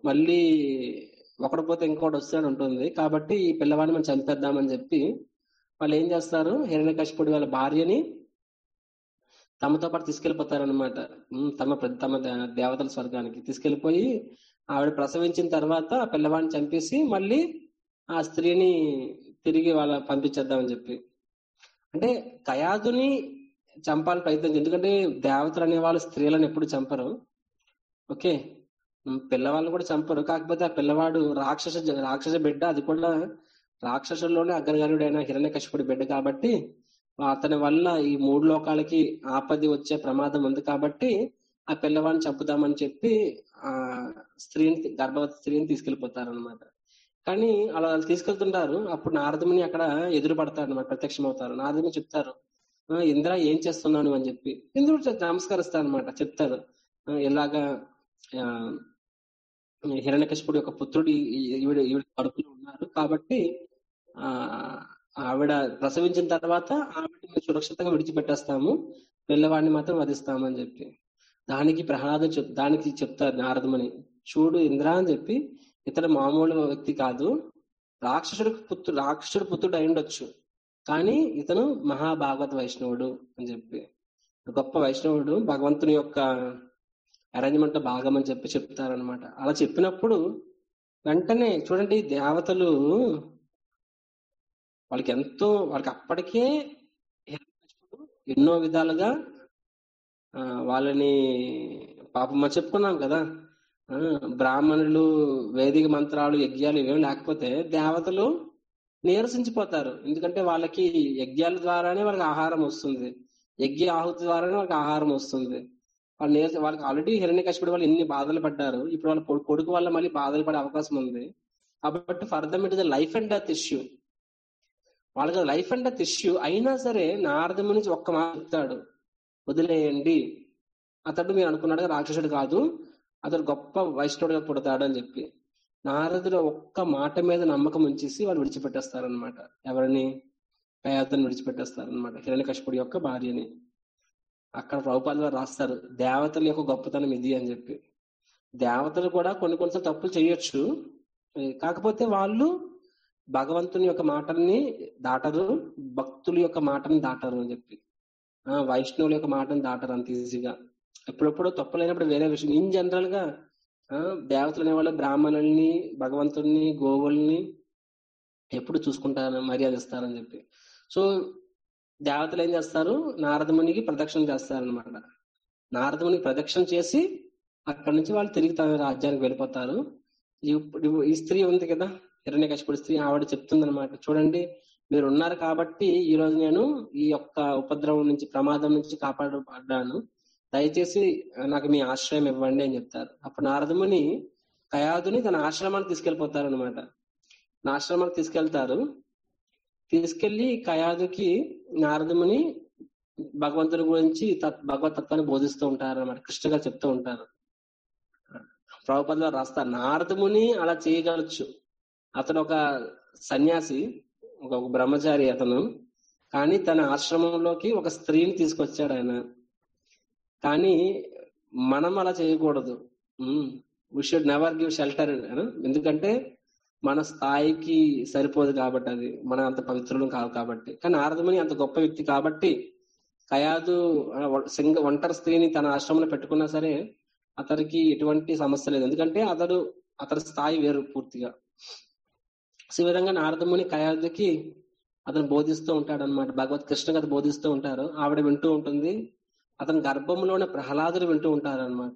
మళ్ళీ ఒకడు పోతే ఇంకోటి వస్తాడు ఉంటుంది. కాబట్టి ఈ పిల్లవాడిని మనం చంపేద్దామని చెప్పి వాళ్ళు ఏం చేస్తారు, హిరణ్యకశిపుడి వాళ్ళ భార్యని తమతో పాటు తీసుకెళ్లిపోతారనమాట. తమ ప్ర- తమ దే- దేవతల స్వర్గానికి తీసుకెళ్లిపోయి ఆవిడ ప్రసవించిన తర్వాత ఆ పిల్లవాడిని చంపేసి మళ్ళీ ఆ స్త్రీని తిరిగి వాళ్ళ పంపించేద్దామని చెప్పి. అంటే కయాదుని చంపాలని ప్రయత్నం, ఎందుకంటే దేవతలు అనే వాళ్ళు స్త్రీలను ఎప్పుడు చంపరు. ఓకే, ఉమ్, పిల్లవాళ్ళని కూడా చంపరు. కాకపోతే ఆ పిల్లవాడు రాక్షస జ- రాక్షస బిడ్డ, అది కూడా రాక్షసుల్లోనే అగ్రగణ్యుడైన హిరణ్యకశిపుడి బిడ్డ కాబట్టి అతని వల్ల ఈ మూడు లోకాలకి ఆపది వచ్చే ప్రమాదం ఉంది. కాబట్టి ఆ పిల్లవాడిని చంపుదామని చెప్పి ఆ స్త్రీని, గర్భవతి స్త్రీని తీసుకెళ్లిపోతారనమాట. కానీ అలా తీసుకెళ్తుంటారు. అప్పుడు నారదుని అక్కడ ఎదురు పడతారు అనమాట, ప్రత్యక్షం అవుతారు. నారదుని చెప్తారు, "ఆ, ఇంద్ర ఏం చేస్తున్నాను అని చెప్పి. ఇంద్రుడు చె- నమస్కరిస్తారు అనమాట, చెప్తారు, "ఆ, ఇలాగా ఆ, హిరణ్యకశిపుడు యొక్క పుత్రుడు ఈ- ఈ- ఈవిడ ఈవిడ కడుపులో ఉన్నారు. కాబట్టి ఆ ఆవిడ ప్రసవించిన తర్వాత ఆవిడని సురక్షితంగా విడిచిపెట్టేస్తాము, పిల్లవాడిని మాత్రం వధిస్తాము అని చెప్పి. దానికి ప్రహ్లాదు చెప్ దానికి చెప్తారు నారదముని, చూడు ఇంద్ర అని చెప్పి, ఇతడు మామూలు వ్యక్తి కాదు, రాక్షసుడు పుత్రుడు రాక్షసుడు పుత్రుడు అయి ఉండొచ్చు, కానీ ఇతను మహాభాగవత వైష్ణవుడు అని చెప్పి, గొప్ప వైష్ణవుడు, భగవంతుని యొక్క అరేంజ్మెంట్ లో భాగం అని చెప్పి చెప్తారనమాట. అలా చెప్పినప్పుడు వెంటనే చూడండి, దేవతలు వాళ్ళకి ఎంతో, వాళ్ళకి అప్పటికే హిరణ్యకశిపుడు ఎన్నో విధాలుగా ఆ, వాళ్ళని పాపం మనం చెప్పుకున్నాం కదా, ఆ, బ్రాహ్మణులు వేదిక మంత్రాలు యజ్ఞాలు ఇవేం లేకపోతే దేవతలు నీరసించిపోతారు. ఎందుకంటే వాళ్ళకి యజ్ఞాల ద్వారానే వాళ్ళకి ఆహారం వస్తుంది, యజ్ఞ ఆహుతి ద్వారానే వాళ్ళకి ఆహారం వస్తుంది. వాళ్ళు నీరస వాళ్ళకి ఆల్రెడీ హిరణ్యకశిపుడు వాళ్ళు ఎన్ని బాధలు పడ్డారు, ఇప్పుడు వాళ్ళ కొడు- కొడుకు వల్ల మళ్ళీ బాధలు పడే అవకాశం ఉంది. కాబట్టి further it is life and death issue. వాళ్ళకి లైఫ్ అండ్ డెత్ ఇష్యూ అయినా సరే నారదము నుంచి ఒక్క మాట చెప్తాడు, వదిలేయండి, అతడు మీరు అనుకున్నాడుగా రాక్షసుడు కాదు, అతడు గొప్ప వైష్ణవుడిగా పుడతాడు అని చెప్పి. నారదుడు ఒక్క మాట మీద నమ్మకం ఉంచేసి వాళ్ళు విడిచిపెట్టేస్తారనమాట. ఎవరిని? కయాతుని విడిచిపెట్టేస్తారనమాట, హిరణ్యకశిపుడి యొక్క భార్యని. అక్కడ ప్రభుపాదులు వారు రాస్తారు, దేవతల యొక్క గొప్పతనం ఇది అని చెప్పి. దేవతలు కూడా కొన్ని కొన్నిసార్లు తప్పులు చేయొచ్చు, కాకపోతే వాళ్ళు భగవంతుని యొక్క మాటల్ని దాటరు, భక్తుల యొక్క మాటని దాటరు అని చెప్పి. ఆ వైష్ణవుల యొక్క మాటని దాటరు అంత ఈజీగా. ఎప్పుడెప్పుడు తప్పులైనప్పుడు వేరే విషయం. ఇన్ జనరల్ గా ఆ దేవతలు అనేవాళ్ళు బ్రాహ్మణుల్ని, భగవంతుల్ని, గోవుల్ని ఎప్పుడు చూసుకుంటారు, మర్యాదిస్తారని చెప్పి. సో దేవతలు ఏం చేస్తారు, నారదమునికి ప్రదక్షిణ చేస్తారనమాట. నారదమునికి ప్రదక్షిణ చేసి అక్కడి నుంచి వాళ్ళు తిరిగి తన రాజ్యానికి వెళ్ళిపోతారు. ఇప్పుడు ఈ స్త్రీ ఉంది కదా, హిరణ్యకశిపుడి స్త్రీ, ఆవిడ చెప్తుంది అనమాట, చూడండి మీరు ఉన్నారు కాబట్టి ఈ రోజు నేను ఈ యొక్క ఉపద్రవం నుంచి, ప్రమాదం నుంచి కాపాడబడ్డాను, దయచేసి నాకు మీ ఆశ్రయం ఇవ్వండి అని చెప్తారు. అప్పుడు నారదముని కయాదుని తన ఆశ్రమానికి తీసుకెళ్లిపోతారు అనమాట. నా ఆశ్రమానికి తీసుకెళ్తారు. తీసుకెళ్లి కయాదుకి నారదముని భగవంతుని గురించి తత్- భగవత్ తత్వాన్ని బోధిస్తూ ఉంటారు అనమాట, కృష్ణగా చెప్తూ ఉంటారు. ప్రభుపదిలో రాస్తారు, నారదముని అలా చేయగలచ్చు, అతను ఒక సన్యాసి, ఒక ఒక బ్రహ్మచారి అతను, కానీ తన ఆశ్రమంలోకి ఒక స్త్రీని తీసుకొచ్చాడు ఆయన. కానీ మనం అలా చేయకూడదు. We should never give shelter, ఎందుకంటే మన స్థాయికి సరిపోదు కాబట్టి, అది మనం అంత పవిత్రులం కాదు కాబట్టి. కానీ నారదముని అంత గొప్ప వ్యక్తి కాబట్టి కయాదు ఆ, సింగ ఒంటరి స్త్రీని తన ఆశ్రమంలో పెట్టుకున్నా సరే అతనికి ఎటువంటి సమస్య లేదు, ఎందుకంటే అతడు అతని స్థాయి వేరు పూర్తిగా. సో ఈ విధంగా నారదముని కయాదుకి అతను బోధిస్తూ ఉంటాడు అనమాట, భగవత్ కృష్ణ కథ బోధిస్తూ ఉంటారు. ఆవిడ వింటూ ఉంటుంది, అతని గర్భంలోనే ప్రహ్లాదులు వింటూ ఉంటారు అనమాట.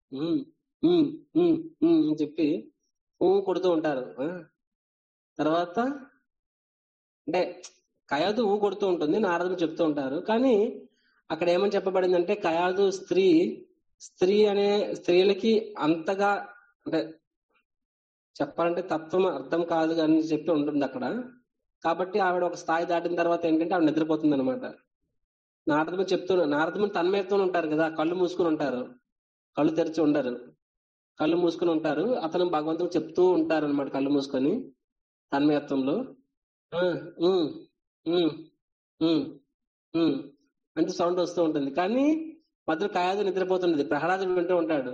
అని చెప్పి ఊ కొడుతూ ఉంటారు. ఆ, తర్వాత అంటే కయాదు ఊ కొడుతూ ఉంటుంది, నారదుడు చెప్తూ ఉంటారు. కానీ అక్కడ ఏమని చెప్పబడిందంటే, కయాదు స్త్రీ స్త్రీ అనే స్త్రీలకి అంతగా అంటే చెప్పాలంటే తత్వం అర్థం కాదు అని చెప్పి ఉంటుంది అక్కడ. కాబట్టి ఆవిడ ఒక స్థాయి దాటిన తర్వాత ఏంటంటే ఆవిడ నిద్రపోతుంది అనమాట. నారదము చెప్తూ నారదము తన్మయత్వం ఉంటారు కదా, కళ్ళు మూసుకుని ఉంటారు, కళ్ళు తెరిచి ఉండరు, కళ్ళు మూసుకుని ఉంటారు. అతను భగవంతుడు చెప్తూ ఉంటారు అనమాట కళ్ళు మూసుకొని తన్మయత్వంలో. ఆ, ఉమ్, ఉమ్, ఉమ్, ఉమ్ మంచి సౌండ్ వస్తూ ఉంటుంది. కానీ మధ్యలో కయాదు నిద్రపోతుంటది, ప్రహ్లాదుడు వింటూ ఉంటాడు.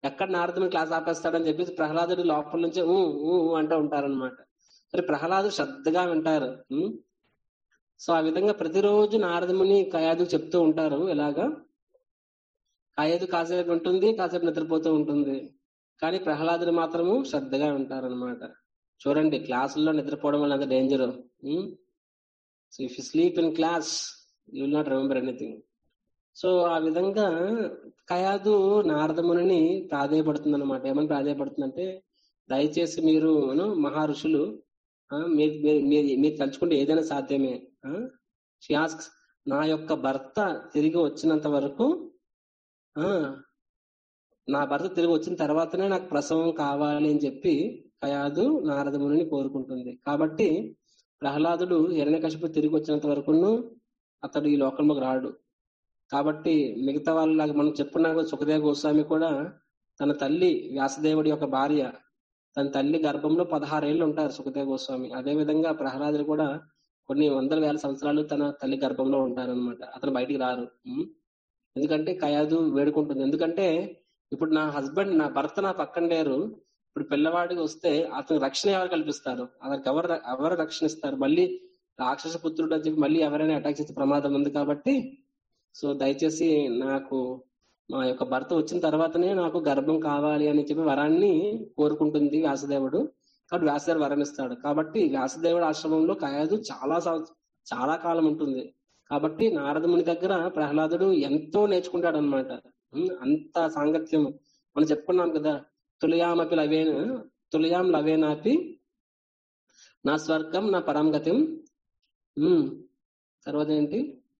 ఎక్కడ నారదుని క్లాస్ ఆపేస్తాడని చెప్పేసి ప్రహ్లాదుడు లోపల నుంచి ఊ ఊ అంటూ ఉంటారనమాట. సరే ప్రహ్లాదుడు శ్రద్ధగా వింటారు. ఉమ్. సో ఆ విధంగా ప్రతిరోజు నారదముని కయాదు చెప్తూ ఉంటారు. ఇలాగా కయాదు కాసేపు ఉంటుంది, కాసేపు నిద్రపోతూ ఉంటుంది. కానీ ప్రహ్లాదుడు మాత్రము శ్రద్ధగా వింటారనమాట. చూడండి క్లాసుల్లో నిద్రపోవడం వల్ల అంత danger. So if you sleep in class you will not remember anything. So ఆ విధంగా కయాదు నారదముని ప్రాధేయపడుతుంది అనమాట. ఏమని ప్రాధేయపడుతుందంటే, దయచేసి మీరు మహా ఋషులు మీరు తలుచుకుంటే ఏదైనా సాధ్యమే. షియాస్క్ నా యొక్క భర్త తిరిగి వచ్చినంత వరకు ఆ నా భర్త తిరిగి వచ్చిన తర్వాతనే నాకు ప్రసవం కావాలి అని చెప్పి కయాదు నారదముని కోరుకుంటుంది. కాబట్టి ప్రహ్లాదుడు హిరణ్యకశిపుడు తిరిగి వచ్చినంత వరకును అతడు ఈ లోకంలోకి రాడు. కాబట్టి మిగతా వాళ్ళలాగా మనం చెప్పుకున్నాక సుఖదేవ గోస్వామి కూడా తన తల్లి వ్యాసదేవుడి యొక్క భార్య, తన తల్లి గర్భంలో పదహారేళ్ళు ఉంటారు సుఖదేవ గోస్వామి. అదే విధంగా ప్రహ్లాదుడు కూడా కొన్ని వందల వేల సంవత్సరాలు తన తల్లి గర్భంలో ఉంటారనమాట. అతను బయటికి రారు. ఎందుకంటే కయాదు వేడుకుంటుంది. ఎందుకంటే ఇప్పుడు నా హస్బెండ్ నా భర్త నా పక్కన లేరు, ఇప్పుడు పిల్లవాడికి వస్తే అతను రక్షణ ఎవరు కల్పిస్తారు? అతనికి ఎవరు ఎవరు రక్షణ ఇస్తారు? మళ్ళీ రాక్షస పుత్రుడు అని చెప్పి మళ్ళీ ఎవరైనా అటాక్ చేసే ప్రమాదం ఉంది. కాబట్టి సో దయచేసి నాకు మా యొక్క భర్త వచ్చిన తర్వాతనే నాకు గర్భం కావాలి అని చెప్పి వరాన్ని కోరుకుంటుంది వ్యాసదేవుడు. కాబట్టి వ్యాసదేవుడు వరం ఇస్తాడు. కాబట్టి వ్యాసదేవుడు ఆశ్రమంలో కయాదు చాలా చాలా కాలం ఉంటుంది. కాబట్టి నారదముని దగ్గర ప్రహ్లాదుడు ఎంతో నేర్చుకుంటాడు అనమాట. అంత సాంగత్యం మనం చెప్పుకున్నాం కదా, తులయామపి లవేన తులయాం లవేనాపి నా స్వర్గం నా పరంగతిం. ఉమ్ తర్వాత ఏంటి,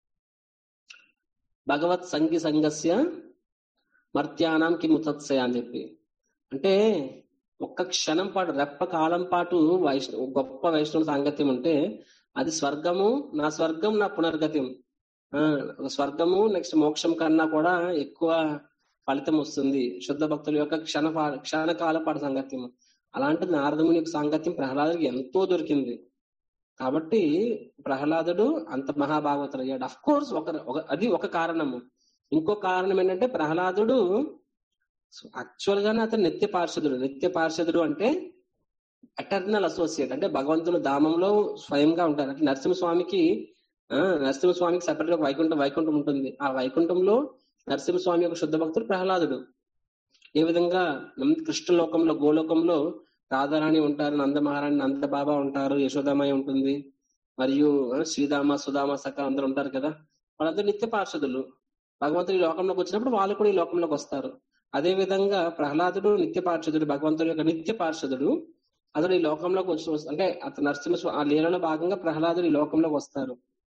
భగవత్ సంగి సంగస్య మర్త్యానాం కిముతత్సయ అని చెప్పి. అంటే ఒక్క క్షణం పాటు రెప్ప కాలం పాటు వైష్ణవ గొప్ప వైష్ణవ సాంగత్యం ఉంటే అది స్వర్గము నా స్వర్గం నా పునర్గత్యం. ఆ స్వర్గము నెక్స్ట్ మోక్షం కన్నా కూడా ఎక్కువ ఫలితం వస్తుంది శుద్ధ భక్తుల యొక్క క్షణ క్షణకాల పాటు సాంగత్యం. అలాంటిది నారదముని యొక్క సాంగత్యం ప్రహ్లాదుడికి ఎంతో దొరికింది. కాబట్టి ప్రహ్లాదుడు అంత మహాభాగవతుడు అయ్యాడు. అఫ్ కోర్స్ ఒక అది ఒక కారణము. ఇంకో కారణం ఏంటంటే ప్రహ్లాదుడు యాక్చువల్ గానే అతను నిత్య పార్షదుడు. నిత్య పార్షదుడు అంటే ఎటర్నల్ అసోసియేట్, అంటే భగవంతుని ధామంలో స్వయంగా ఉంటారు. అంటే నరసింహస్వామికి ఆ నరసింహస్వామికి సెపరేట్ గా వైకుంఠం వైకుంఠం ఉంటుంది. ఆ వైకుంఠంలో నరసింహస్వామి యొక్క శుద్ధ భక్తుడు ప్రహ్లాదుడు. ఏ విధంగా కృష్ణ లోకంలో గోలోకంలో రాధారాణి ఉంటారు, నందమహారాణి నందబాబా ఉంటారు, యశోదామయ్య ఉంటుంది, మరియు శ్రీదామ సుధామ సఖ అందరూ ఉంటారు కదా. వాళ్ళందరూ నిత్య పార్షదులు. భగవంతుడు ఈ లోకంలోకి వచ్చినప్పుడు వాళ్ళు కూడా ఈ లోకంలోకి వస్తారు. అదే విధంగా ప్రహ్లాదుడు నిత్య పార్షదుడు, భగవంతుడి యొక్క నిత్య పార్షదుడు. అతడు ఈ లోకంలోకి వచ్చి అంటే అతను నరసింహ ఆ లీలలో భాగంగా ప్రహ్లాదుడు ఈ లోకంలోకి వస్తారు.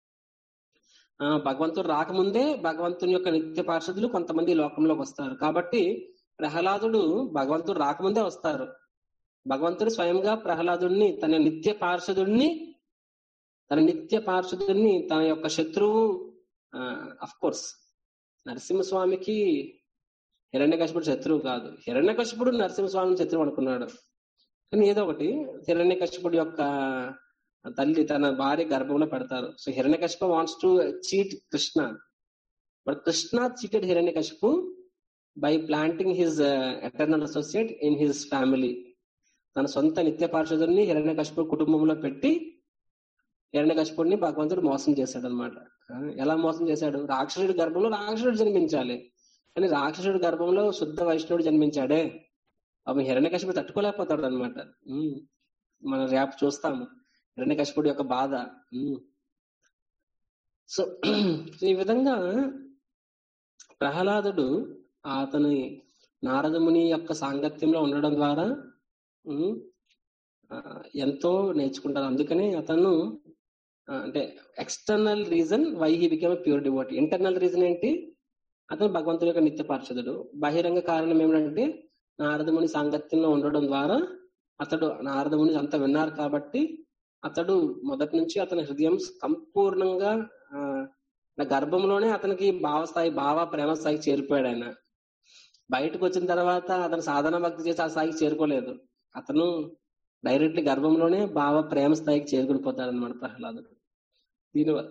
ఆ భగవంతుడు రాకముందే భగవంతుని యొక్క నిత్య పార్షదులు కొంతమంది ఈ లోకంలోకి వస్తారు. కాబట్టి ప్రహ్లాదుడు భగవంతుడు రాకముందే వస్తారు. భగవంతుడు స్వయంగా ప్రహ్లాదుడిని తన నిత్య పార్షదుడిని తన నిత్య పార్షదుడిని తన యొక్క శత్రువు అఫ్ కోర్స్ నరసింహస్వామికి హిరణ్యకశిపుడు శత్రువు కాదు. హిరణ్యకశిపుడు నరసింహస్వామిని శత్రువు అనుకున్నాడు. కానీ ఏదో ఒకటి హిరణ్యకశిపుడు యొక్క తల్లి తన భార్య గర్భంలో పెడతారు. So Hiranyakashipu wants to cheat Krishna, but Krishna cheated Hiranyakashipu by planting his eternal associate in his family. తన సొంత నిత్య పార్షదుడిని హిరణ్యకశిపుడు కుటుంబంలో పెట్టి హిరణ్యకశిపుడిని భగవంతుడు మోసం చేశాడు అనమాట. ఎలా మోసం చేశాడు? రాక్షసుడి గర్భంలో రాక్షసుడు జన్మించాలి, కానీ రాక్షసుడి గర్భంలో శుద్ధ వైష్ణవుడు జన్మించాడే. అవి హిరణ్యకశిపుడు తట్టుకోలేకపోతాడు అనమాట. మనం రేపు చూస్తాము హిరణ్యకశిపుడి యొక్క బాధ. సో ఈ విధంగా ప్రహ్లాదుడు అతని నారదముని యొక్క సాంగత్యంలో ఉండడం ద్వారా ఎంతో నేర్చుకుంటారు. అందుకని అతను అంటే external reason why he become pure devotee. Internal reason ఏంటి? అతను భగవంతుడి యొక్క నిత్య పార్షదుడు. బహిరంగ కారణం ఏమిటంటే నారదముని సాంగత్యంలో ఉండడం ద్వారా అతడు నారదముని అంతా విన్నారు కాబట్టి అతడు మొదటి నుంచి అతని హృదయం సంపూర్ణంగా ఆ గర్భంలోనే అతనికి భావస్థాయి భావ ప్రేమ స్థాయికి చేరిపోయాడు. ఆయన బయటకు వచ్చిన తర్వాత అతను సాధన భక్తి చేసి ఆ స్థాయికి చేరుకోలేదు. అతను డైరెక్ట్లీ గర్భంలోనే భావ ప్రేమ స్థాయికి చేరుకునిపోతాడు అనమాట ప్రహ్లాదుడు. దీనివల్ల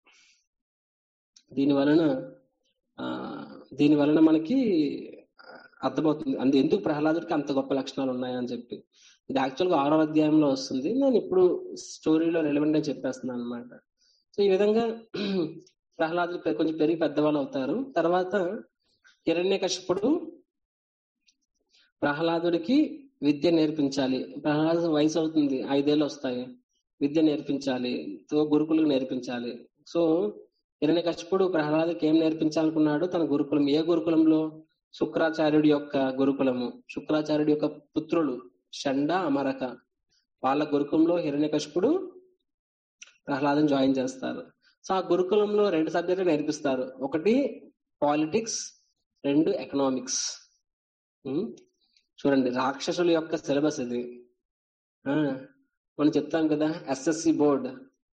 దీని వలన ఆ దీని వలన మనకి అర్థమవుతుంది అందు ఎందుకు ప్రహ్లాదుడికి అంత గొప్ప లక్షణాలు ఉన్నాయని చెప్పి. ఇది యాక్చువల్ గా ఆరో అధ్యాయంలో వస్తుంది, నేను ఇప్పుడు స్టోరీలో రెలవెంట్ గా చెప్పేస్తున్నాను అనమాట. సో ఈ విధంగా ప్రహ్లాదుడు పె- కొంచెం పెరిగి పెద్దవాళ్ళు అవుతారు. తర్వాత హిరణ్యకశిపుడు ప్రహ్లాదుడికి విద్య నేర్పించాలి. ప్రహ్లాదు వయసు అవుతుంది, ఐదేళ్ళు వస్తాయి, విద్య నేర్పించాలి, తో గురుకులకు నేర్పించాలి. సో హిరణ్యకశిపుడు ప్రహ్లాదుకి ఏం నేర్పించాలనుకున్నాడు? తన గురుకులం. ఏ గురుకులంలో? శుక్రాచార్యుడి యొక్క గురుకులము. శుక్రాచార్యుడి యొక్క పుత్రులు షండ, అమరక, వాళ్ళ గురుకులంలో హిరణ్యకశిపుడు ప్రహ్లాదం జాయిన్ చేస్తారు. సో ఆ గురుకులంలో రెండు సబ్జెక్టులు నేర్పిస్తారు. ఒకటి పాలిటిక్స్, రెండు ఎకనామిక్స్. ఉమ్, చూడండి రాక్షసుల యొక్క సిలబస్ ఇది. ఆ మనం చెప్తాం కదా SSC board.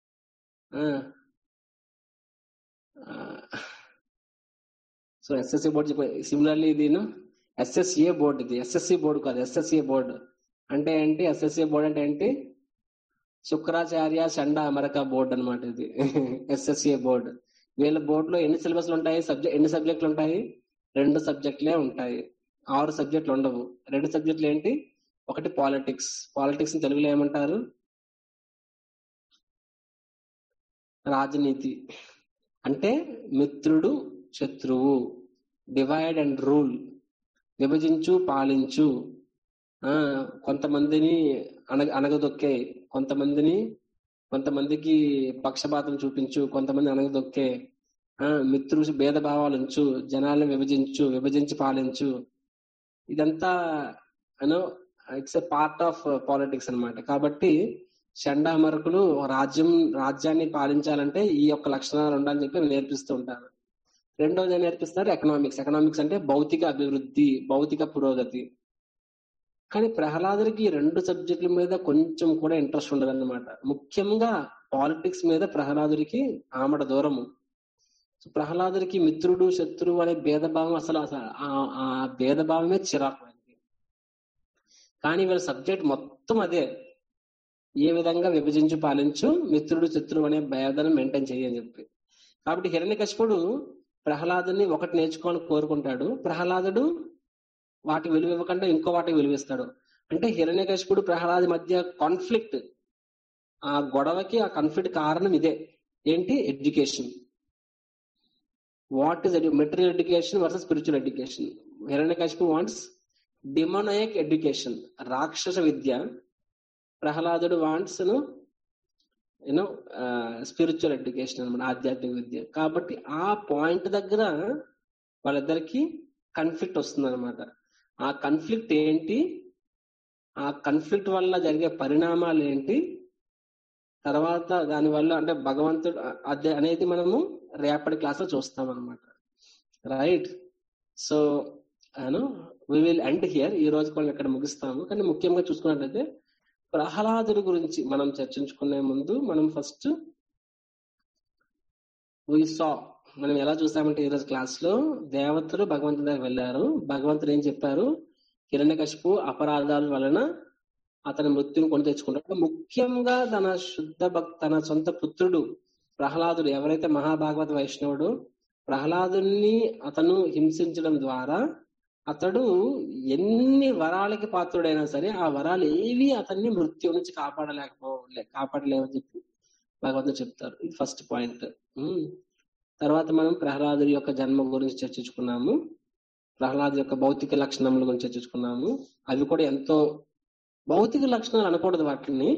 So SSC board చెప్ప సిమిలర్లీ ఇది ఎస్ఎస్ఏ బోర్డు, ఇది ఎస్ఎస్సి బోర్డు కాదు, ఎస్ఎస్ఏ బోర్డు. అంటే ఏంటి? ఎస్ఎస్ఏ బోర్డు అంటే ఏంటి? శుక్రాచార్య షండ అమరక బోర్డు అనమాట ఇది. SSA board. వీళ్ళ బోర్డులో ఎన్ని సిలబస్లు ఉంటాయి? సబ్జెక్ట్ ఎన్ని సబ్జెక్టులు ఉంటాయి? రెండు సబ్జెక్టులే ఉంటాయి, ఆరు సబ్జెక్టులు ఉండవు. రెండు సబ్జెక్టులు ఏంటి? ఒకటి పాలిటిక్స్. పాలిటిక్స్ తెలుగులో ఏమంటారు? రాజనీతి. అంటే మిత్రుడు శత్రువు, డివైడ్ అండ్ రూల్, విభజించు పాలించు, ఆ కొంతమందిని అనగ అనగదొక్కే, కొంతమందిని కొంతమందికి పక్షపాతం చూపించు, కొంతమంది అనగదొక్కే, ఆ మిత్రు భేదభావాలు ఉంచు, జనాలను విభజించు, విభజించి పాలించు. ఇదంతా you know it's a part of politics అన్నమాట. కాబట్టి షండామరకులు రాజ్యం రాజ్యాన్ని పాలించాలంటే ఈ యొక్క లక్షణాలు ఉండాలని చెప్పి నేర్పిస్తూ ఉంటారు. రెండోది ఏం నేర్పిస్తారు? ఎకనామిక్స్. ఎకనామిక్స్ అంటే భౌతిక అభివృద్ధి, భౌతిక పురోగతి. కానీ ప్రహ్లాదుడికి ఈ రెండు సబ్జెక్టుల మీద కొంచెం కూడా ఇంట్రెస్ట్ ఉండదు అనమాట. ముఖ్యంగా పాలిటిక్స్ మీద ప్రహ్లాదుడికి ఆమడ దూరము. సో ప్రహ్లాదుడికి మిత్రుడు శత్రువు అనే భేదభావం అసలు అసలు ఆ- ఆ భేదభావమే చిరాకు ఆయనకి. కానీ వీళ్ళ సబ్జెక్ట్ మొత్తం అదే, ఏ విధంగా విభజించు పాలించు, మిత్రుడు శత్రువు అనే భేదాన్ని మెయింటైన్ చేయని చెప్పి. కాబట్టి హిరణ్యకశిపుడు ప్రహ్లాదుని ఒకటి నేర్చుకోవాలని కోరుకుంటాడు. ప్రహ్లాదుడు వాటి విలువ ఇవ్వకుండా ఇంకో వాటికి విలువిస్తాడు. అంటే హిరణ్యకశిపుడు ప్రహ్లాదు మధ్య కాన్ఫ్లిక్ట్, ఆ గొడవకి ఆ కాన్ఫ్లిక్ట్ కారణం ఇదే. ఏంటి? Education. What is material education versus spiritual education. Hiranyakashipu wants demoniac education, రాక్షస విద్య. ప్రహ్లాదుడు వాంట్స్ యూనో స్పిరిచువల్ ఎడ్యుకేషన్ అనమాట, ఆధ్యాత్మిక విద్య. కాబట్టి ఆ పాయింట్ దగ్గర వాళ్ళిద్దరికి కన్ఫ్లిక్ట్ వస్తుంది అనమాట. ఆ కన్ఫ్లిక్ట్ ఏంటి, ఆ కన్ఫ్లిక్ట్ వల్ల జరిగే పరిణామాలు ఏంటి, తర్వాత దాని వల్ల అంటే భగవంతుడు అదే అనేది మనము రేపటి క్లాస్ లో చూస్తాం అనమాట. Right. So you know we will end here. ఈ రోజు మనం ఇక్కడ ముగిస్తాము. కానీ ముఖ్యంగా చూసుకున్నట్లయితే ప్రహ్లాదుడి గురించి మనం చర్చించుకునే ముందు మనం ఫస్ట్ వి సా మనం ఎలా చూస్తామంటే ఈరోజు క్లాస్ లో దేవతలు భగవంతుడి దగ్గర వెళ్ళారు. భగవంతుడు ఏం చెప్పారు? హిరణ్యకశిపు అపరాధాల వలన అతని మృత్యుని కొని తెచ్చుకుంటాడు. ముఖ్యంగా తన శుద్ధ భక్ తన సొంత పుత్రుడు ప్రహ్లాదుడు, ఎవరైతే మహాభాగవత వైష్ణవుడు, ప్రహ్లాదుని అతను హింసించడం ద్వారా అతడు ఎన్ని వరాలకి పాత్రుడైనా సరే ఆ వరాలు ఏవి అతన్ని మృత్యు నుంచి కాపాడలేకపో కాపాడలేవని చెప్పి భగవంతుడు చెప్తారు. ఇది ఫస్ట్ పాయింట్. తర్వాత మనం ప్రహ్లాదుడి యొక్క జన్మ గురించి చర్చించుకున్నాము. ప్రహ్లాదు యొక్క భౌతిక లక్షణముల గురించి చర్చించుకున్నాము. అవి కూడా ఎంతో భౌతిక లక్షణాలు అనకూడదు వాటిని,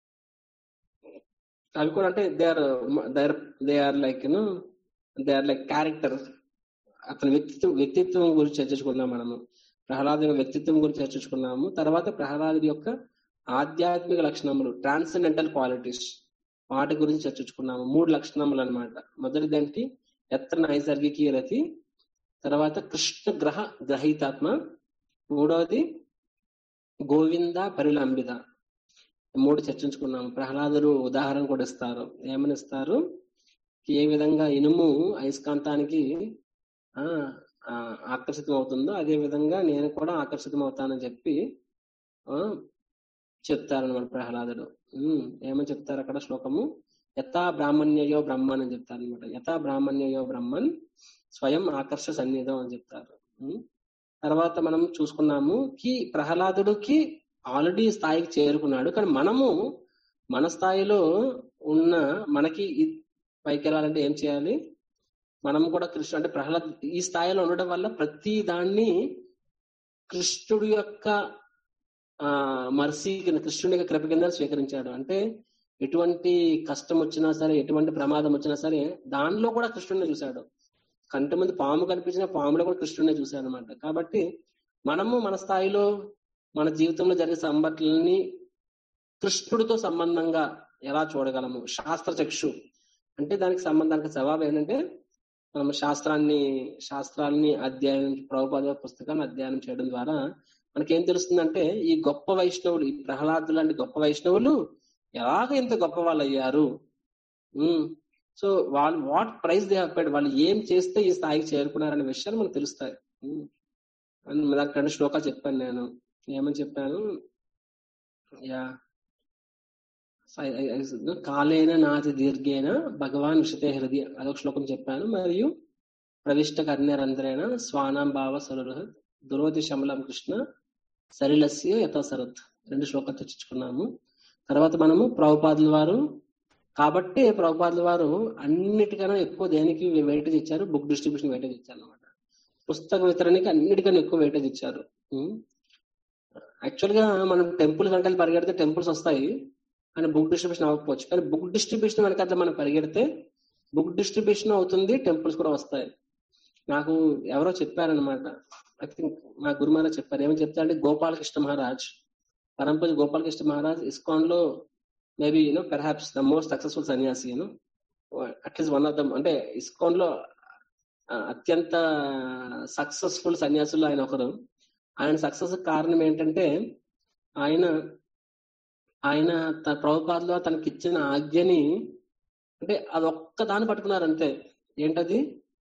అవి కూడా అంటే they are they are they are like you know they are like character. అతని వ్యక్తిత్వం వ్యక్తిత్వం గురించి చర్చించుకున్నాం మనము. ప్రహ్లాదు యొక్క వ్యక్తిత్వం గురించి చర్చించుకున్నాము. తర్వాత ప్రహ్లాదు యొక్క ఆధ్యాత్మిక లక్షణములు, ట్రాన్సెండెంటల్ క్వాలిటీస్, వాటి గురించి చర్చించుకున్నాము. మూడు లక్షణములు అనమాట. మొదటిదంటే ఎత్ర నైసర్గికి రతి, తర్వాత కృష్ణ గ్రహ గ్రహీతాత్మ, మూడవది గోవింద పరిలంబిత. మూడు చర్చించుకున్నాము. ప్రహ్లాదుడు ఉదాహరణ కూడా ఇస్తారు. ఏమని ఇస్తారు? ఏ విధంగా ఇనుము అయస్కాంతానికి ఆ ఆకర్షితం అవుతుందో అదే విధంగా నేను కూడా ఆకర్షితం అవుతానని చెప్పి ఆ చెప్తారనమాట ప్రహ్లాదుడు. ఉమ్ ఏమని చెప్తారు అక్కడ శ్లోకము? యథా బ్రాహ్మణ్యయో బ్రహ్మన్ అని చెప్తారు అనమాట. యథా బ్రాహ్మణ్యయో బ్రహ్మన్ స్వయం ఆకర్ష సన్నిధం అని చెప్తారు. తర్వాత మనం చూసుకున్నాము కి ప్రహ్లాదుడికి ఆల్రెడీ స్థాయికి చేరుకున్నాడు. కానీ మనము మన స్థాయిలో ఉన్న మనకి పైకి వెళ్ళాలంటే ఏం చేయాలి? మనం కూడా కృష్ణుడు అంటే ప్రహ్లాద్ ఈ స్థాయిలో ఉండడం వల్ల ప్రతి దాన్ని కృష్ణుడి యొక్క ఆ మర్సీ కింద, కృష్ణుడి యొక్క కృప కింద స్వీకరించాడు. అంటే ఎటువంటి కష్టం వచ్చినా సరే, ఎటువంటి ప్రమాదం వచ్చినా సరే దానిలో కూడా కృష్ణుడిని చూశాడు. కంటి ముందు పాము కనిపించిన పాములో కూడా కృష్ణుడిని చూశాడు అనమాట. కాబట్టి మనము మన స్థాయిలో మన జీవితంలో జరిగే సంఘటనల్ని కృష్ణుడితో సంబంధంగా ఎలా చూడగలము? శాస్త్ర చక్షు అంటే దానికి సంబంధానికి జవాబు ఏంటంటే మనం శాస్త్రాన్ని శాస్త్రాన్ని అధ్యయనం, ప్రభుపాద పుస్తకాన్ని అధ్యయనం చేయడం ద్వారా మనకేం తెలుస్తుందంటే ఈ గొప్ప వైష్ణవులు, ఈ ప్రహ్లాదు లాంటి గొప్ప వైష్ణవులు ఎలాగ ఇంత గొప్ప వాళ్ళు అయ్యారు. ఉమ్ సో వాళ్ళు what price they have paid, వాళ్ళు ఏం చేస్తే ఈ స్థాయికి చేరుకున్నారనే విషయాలు మనకు తెలుస్తాయి. నాకు రెండు శ్లోకాలు చెప్పాను. నేను ఏమని చెప్పాను? యా కాలేన నాతి దీర్ఘేన భగవాన్ విషతే హృదయ అదొక శ్లోకం చెప్పాను. మరియు ప్రవిష్ట కర్ణరంధ్రేణ స్వానాం భావ సరుహత్ దురోతి శమలం కృష్ణ సరిలస్య యథాసరత్ రెండు శ్లోకాలు తెచ్చుకున్నాము. తర్వాత మనము ప్రభుపాదుల వారు కాబట్టి ప్రభుపాదుల వారు అన్నిటికన్నా ఎక్కువ దేనికి వెయిటేజ్ ఇచ్చారు? బుక్ డిస్ట్రిబ్యూషన్ వెయిటేజ్ ఇచ్చారు అనమాట. పుస్తక వితరణకి అన్నిటికన్నా ఎక్కువ వెయిటేజ్ ఇచ్చారు. యాక్చువల్ గా మనం టెంపుల్ వెనకాల పరిగెడితే టెంపుల్స్ వస్తాయి, కానీ బుక్ డిస్ట్రిబ్యూషన్ అవ్వకపోవచ్చు. కానీ బుక్ డిస్ట్రిబ్యూషన్ వెనకాల మనం పరిగెడితే బుక్ డిస్ట్రిబ్యూషన్ అవుతుంది, టెంపుల్స్ కూడా వస్తాయి. నాకు ఎవరో చెప్పారనమాట, ఐ థింక్ మా గురుమారా చెప్పారు. ఏమని చెప్తారంటే గోపాలకృష్ణ మహారాజ్, పరంపూజ గోపాలకృష్ణ మహారాజ్ ఇస్కాన్ లో maybe you know perhaps the most successful sannyasi, you know at least one of them. అంటే ఇస్కాన్ లో అత్యంత సక్సెస్ఫుల్ సన్యాసులు ఆయన ఒకరు. ఆయన సక్సెస్ కారణం ఏంటంటే ఆయన ఆయన తన ప్రభుపాదులో తనకి ఇచ్చిన ఆజ్ఞని అంటే అదొక్క దాన్ని పట్టుకున్నారు అంతే. ఏంటది?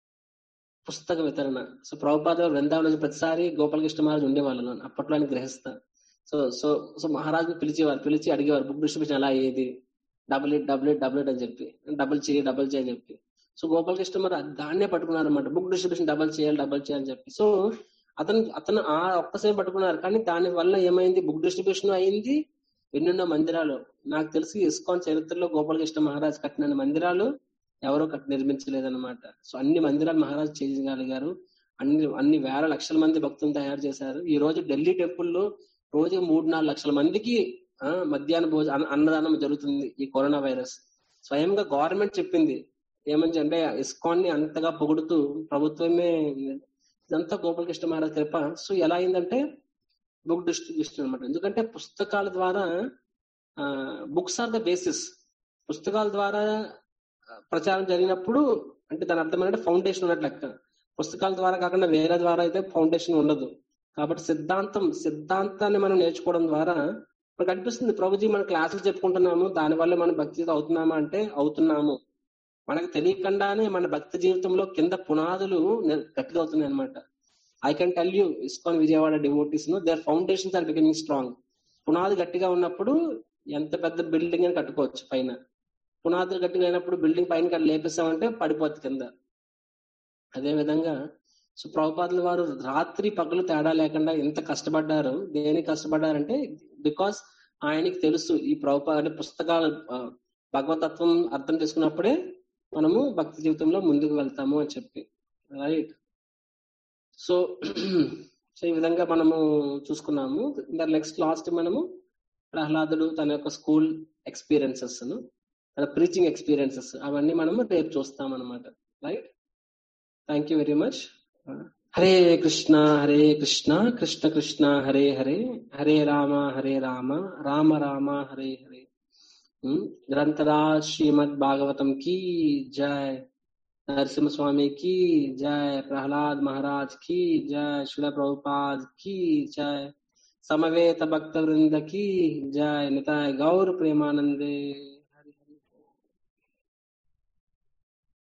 పుస్తక వితరణ. సో ప్రభుపాద వృందావనం ప్రతిసారి గోపాలకృష్ణ మహారాజ్ ఉండేవాళ్ళు అప్పట్లో ఆయన గ్రహిస్తా. సో సో సో మహారాజుని పిలిచేవారు, పిలిచి అడిగేవారు బుక్ డిస్ట్రిబ్యూషన్ ఎలా అయ్యేది, double eight double eight double eight అని చెప్పి, డబుల్ చేయి డబుల్ చేయి అని చెప్పి. సో గోపాలకృష్ణ మహారాజ్ దాన్నే పట్టుకున్నారు అనమాట, బుక్ డిస్ట్రిబ్యూషన్ డబుల్ చేయాలి డబుల్ చేయాలని చెప్పి. సో అతను అతను ఆ ఒక్కసేపు పట్టుకున్నారు. కానీ దాని వల్ల ఏమైంది? బుక్ డిస్ట్రిబ్యూషన్ అయింది, ఎన్నెన్నో మందిరాలు. నాకు తెలిసి ఇస్కాన్ చరిత్రలో గోపాలకృష్ణ మహారాజ్ కట్టిన మందిరాలు ఎవరో కట్టి నిర్మించలేదన్నమాట. సో అన్ని మందిరాలు మహారాజ్ చేయగలిగారు. అన్ని అన్ని వేల లక్షల మంది భక్తులను తయారు చేశారు. ఈ రోజు ఢిల్లీ టెంపుల్లో రోజు మూడు నాలుగు లక్షల మందికి ఆ మధ్యాహ్న భోజన అన్నదానం జరుగుతుంది. ఈ కరోనా వైరస్ స్వయంగా గవర్నమెంట్ చెప్పింది ఏమని అంటే ఇస్కాన్ ని అంతగా పొగుడుతూ ప్రభుత్వమే. ఇదంతా గోపాలకృష్ణ మహారాజ్ కృప. సో ఎలా అయిందంటే బుక్ డిస్ట్రిబ్యూషన్ అనమాట. ఎందుకంటే పుస్తకాల ద్వారా ఆ బుక్స్ ఆర్ ద బేసిస్. పుస్తకాల ద్వారా ప్రచారం జరిగినప్పుడు అంటే దాని అర్థం ఏంటంటే ఫౌండేషన్ ఉన్నట్టు లెక్క. పుస్తకాల ద్వారా కాకుండా వేరే ద్వారా అయితే ఫౌండేషన్ ఉండదు. కాబట్టి సిద్ధాంతం సిద్ధాంతాన్ని మనం నేర్చుకోవడం ద్వారా మనకు అనిపిస్తుంది ప్రభుజీ మన క్లాసులు చెప్పుకుంటున్నాము, దానివల్ల మనం భక్తి అవుతున్నామా అంటే అవుతున్నాము. మనకు తెలియకుండానే మన భక్తి జీవితంలో కింద పునాదులు గట్టిగా అవుతున్నాయి అనమాట. I can tell you ISKCON Vijayawada devotees no their foundations are becoming strong. పునాది గట్టిగా ఉన్నప్పుడు ఎంత పెద్ద బిల్డింగ్ అని కట్టుకోవచ్చు పైన. పునాదులు గట్టిగా అయినప్పుడు బిల్డింగ్ పైన లేపిస్తామంటే పడిపోతుంది కింద. అదే విధంగా సో ప్రభుపాదుల వారు రాత్రి పగలు తేడా లేకుండా ఎంత కష్టపడ్డారు. దేనికి కష్టపడ్డారంటే బికాస్ ఆయనకి తెలుసు ఈ ప్రభుపాద అంటే పుస్తకాలు భగవతత్వం అర్థం చేసుకున్నప్పుడే మనము భక్తి జీవితంలో ముందుకు వెళ్తాము అని చెప్పి, రైట్. సో సో ఈ విధంగా మనము చూసుకున్నాము. నెక్స్ట్ లాస్ట్ మనము ప్రహ్లాదుడు తన యొక్క స్కూల్ ఎక్స్పీరియన్సెస్, తన ప్రీచింగ్ ఎక్స్పీరియన్సెస్ అవన్నీ మనము రేపు చూస్తాం అనమాట, right. Thank you very much. Hare Krishna Hare Krishna Krishna Krishna Hare Hare Hare Rama Hare Rama Rama Rama Hare Hare. గ్రంథరాజ్ శ్రీమద్ భాగవతం की जय, नरसिम्हा स्वामी की जय, प्रहलाद महाराज की जय, श्रील प्रभुपाद की जय, समवेत भक्त वृंद की जय, निताय गौर प्रेमानंदे.